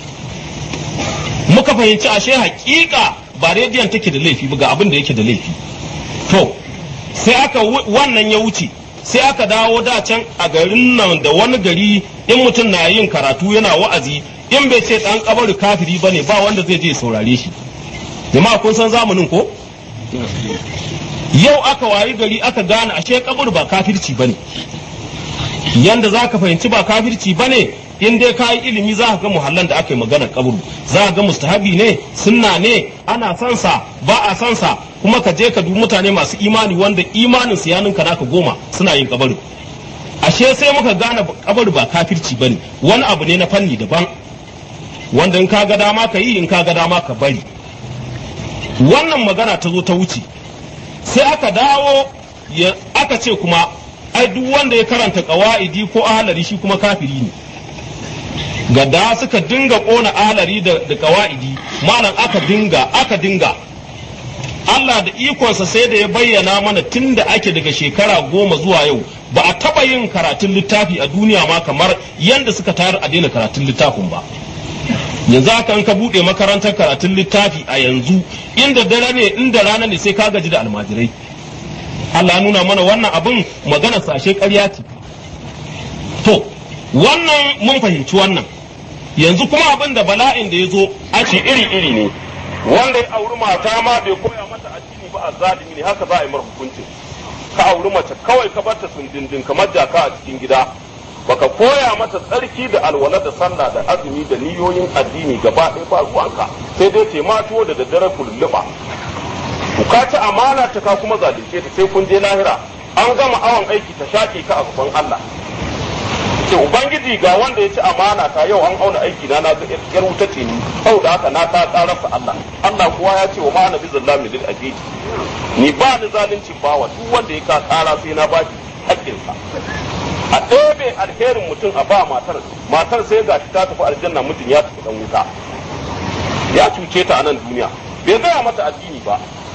muka fahimci ashe hakika ba rediyon take da laifi ba ga abin da yake da laifi to sai aka wannan ya wuce sai aka dawo da can a garin nan da wani gari in mutum na yin karatu yana wa'azi in bai ce dan kabari kafiri bane ba wanda zai je saurare shi jama'a kun san zamanin ko yau aka wayi gari aka gane ashe kabari ba kafirci bane yanda zaka fahimci ba kafirci bane in dai ka yi ilimi za ka ga muhallan da aka yi magana kaburu za ka ga mustahabi ne sunna ne ana son sa ba a son sa kuma ka je ka dubi mutane masu imani wanda imanin su ya ninka naka goma suna yin kabaru ashe sai muka gane kabaru ba kafirci bane wani abu ne na fanni daban wanda in ka ga dama ka yi in ka ga dama ka bari wannan magana ta zo ta wuce sai aka dawo aka ce kuma ai duk wanda ya karanta qawaidi ko ahlari shi kuma kafiri ne gada suka dinga kona alari da, da kawa'idi malam aka dinga aka dinga Allah da ikonsa sai da ya bayyana mana tun da ake daga shekara goma zuwa yau ba a taba yin karatun littafi a duniya ma kamar yanda suka tayar a daina karatun littafin ba yanzu haka in ka bude makarantar karatun littafi a yanzu inda dare ne inda rana ne sai ka gaji da almajirai Allah ya nuna mana wannan abin magana sashe ƙarya ce to wannan mun fahimci wannan yanzu kuma abin da bala'in da ya zo a ce iri-iri ne wanda ya auri mata ma bai koya mata addini ba a zalimi ne haka za a yi mar hukuncin ka auri mace kawai ka barta sundindin kamar jaka a cikin gida baka koya mata tsarki da alwala da sallah da azumi da niyoyin addini gaba ɗaya ba ruwanka sai dai taimatuwo da daddare kulluɓa ku ka ci amana ta ka kuma zalunce ta sai kun je lahira an gama awon aiki ta shaƙe ka a gaban Allah ce ubangiji ga wanda ya ci amana ta yau an auna aiki na na yar wuta ce ni saboda haka na ta tsararsa Allah Allah kuwa ya ce wa ma nabi zallami lil abid ni ba ni zalunci bawa duk wanda ya ka tsara sai na baki haƙƙinsa a ɗebe alherin mutum a ba matar matar sai ga ta tafi aljanna mutum ya tafi dan wuta ya cuce ta a nan duniya bai gaya mata addini ba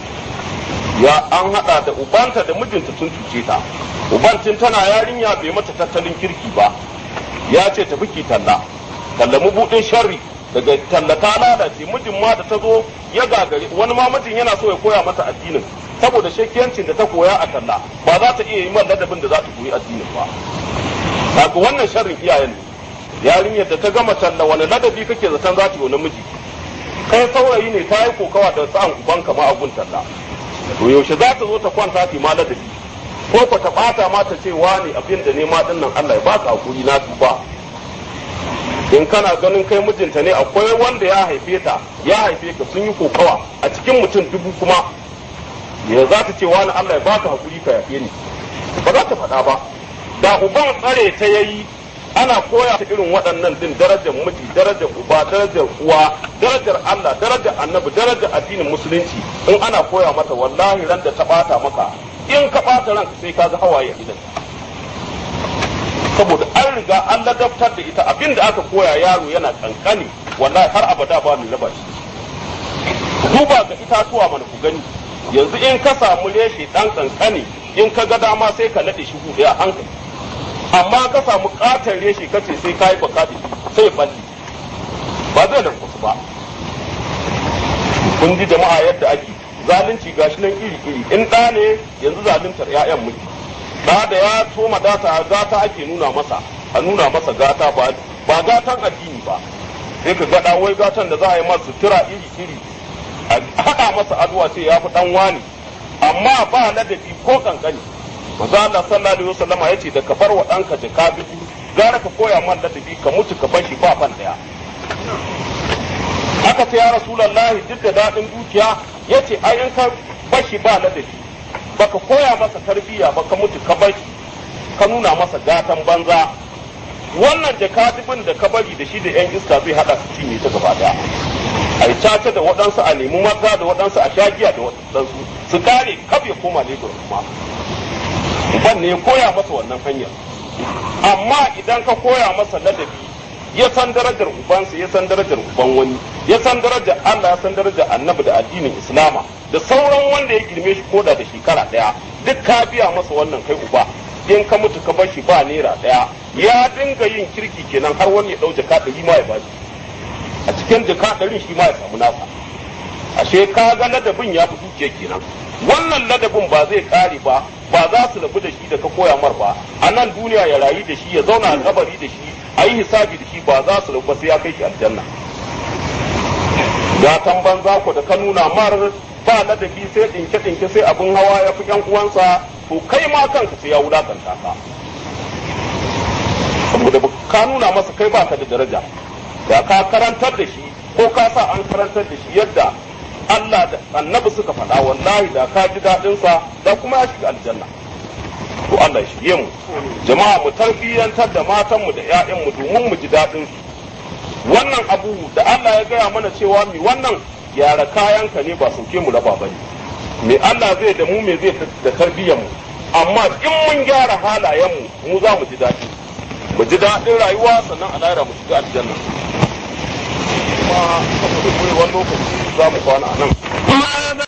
ya an hada da ubanta da mijinta sun cuce ta ubantin tana yarinya bai mata tattalin kirki ba ya ce tafi ki talla talla mabudin sharri daga talla ta lalace mijin ma da ta zo ya gagare wani ma mijin yana so ya koya mata addinin saboda shekiyancin da ta koya a talla ba za ta iya yi man ladabin da za ta koyi addinin ba kaga wannan sharrin iyayen ne yarinyar da ta gama talla wani ladabi kake zaton za ta yi wani miji kai saurayi ne ta yi kokawa da sa'an ubanka ma a gun talla to yaushe za ta zo ta kwanta ta ma ladabi ko ko ta bata ma ta ce wani abin da ne ma dinnan Allah ya baka hakuri na tuba in kana ganin kai mijinta ne akwai wanda ya haife ta ya haife ka sun yi kokawa a cikin mutum dubu kuma ya za ta ce wani Allah ya baka hakuri ka yafe ni ba za ta faɗa ba da uban tsare ta yayi ana koya ta irin waɗannan din darajar miji darajar uba darajar uwa darajar Allah darajar annabi darajar addinin musulunci in ana koya mata wallahi ran da ta bata maka in ka bata ranka sai ka ga hawaye a idan saboda an riga an ladabtar da ita abinda aka koya yaro yana kankani wallahi har abada ba mu raba shi duba ga itatuwa mana ku gani yanzu in ka samu reshe dan kankani in ka ga dama sai ka nade shi hudu a hankali amma ka samu katon reshe kace sai ka yi baka da sai balli ba zai lankusu ba kun ji jama'a yadda ake zalunci gashi nan iri iri in ɗa ne yanzu zaluntar 'ya'yan muke da da ya toma data gata ake nuna masa a nuna masa gata ba ba gatan addini ba sai ka ga wai gatan da za a yi masa sutura iri iri a haɗa masa addu'a sai ya fi dan wani amma ba ladabi ko kankani manzo Allah sallallahu alaihi wasallam yace da ka bar wa danka jaka biyu gara ka koya man ladabi ka mutu ka bashi ba fan daya aka ce ya rasulullahi duk da dadin dukiya yace ai in ka bashi ba ladabi baka koya masa tarbiyya ba ka mutu ka bashi ka nuna masa gatan banza wannan jakadibin da ka bari da shi da yan iska zai hada su cinye ta gaba daya a yi caca da waɗansu a nemi maza da waɗansu a shagiya da waɗansu su kare kaf ya koma Lagos kuma ban ne ya koya masa wannan hanyar amma idan ka koya masa ladabi ya san darajar ubansa ya san darajar uban wani ya san darajar Allah ya san darajar annabi da addinin Islama da sauran wanda ya girme shi koda da shekara daya duk ka biya masa wannan kai uba in ka mutu ka bar shi ba naira daya ya dinga yin kirki kenan har wani ya dau jaka ɗari ma ya bashi a cikin jaka ɗarin shi ma ya samu nasa ashe ka ga ladabin ya fi dukiya kenan wannan ladabin ba zai kare ba ba za su rabu da shi da ka koya mar ba a nan duniya ya rayu da shi ya zauna a kabari da shi a yi hisabi da shi ba za su rabu ba sai ya kai shi aljanna gatan banza ku da ka nuna mar ba ladabi sai dinke dinke sai abin hawa ya fi yan uwansa to kai ma kanka sai ya wulakanta ka saboda ka nuna masa kai baka da daraja da ka karantar da shi ko ka sa an karantar da shi yadda Allah da annabi suka faɗa wallahi da ka ji daɗin sa da kuma ya shiga aljanna to Allah ya shige mu jama'a mu tarbiyyantar da matan mu da ƴaƴan mu domin mu ji daɗin su wannan abu da Allah ya gaya mana cewa mi wannan gyara kayan ka ne ba sauke mu raba bane me Allah zai da mu me zai da tarbiyyar mu amma in mun gyara halayen mu mu za mu ji daɗi mu ji daɗin rayuwa sannan a lahira mu shiga aljanna kuma saboda kurewar lokaci za mu kwana a nan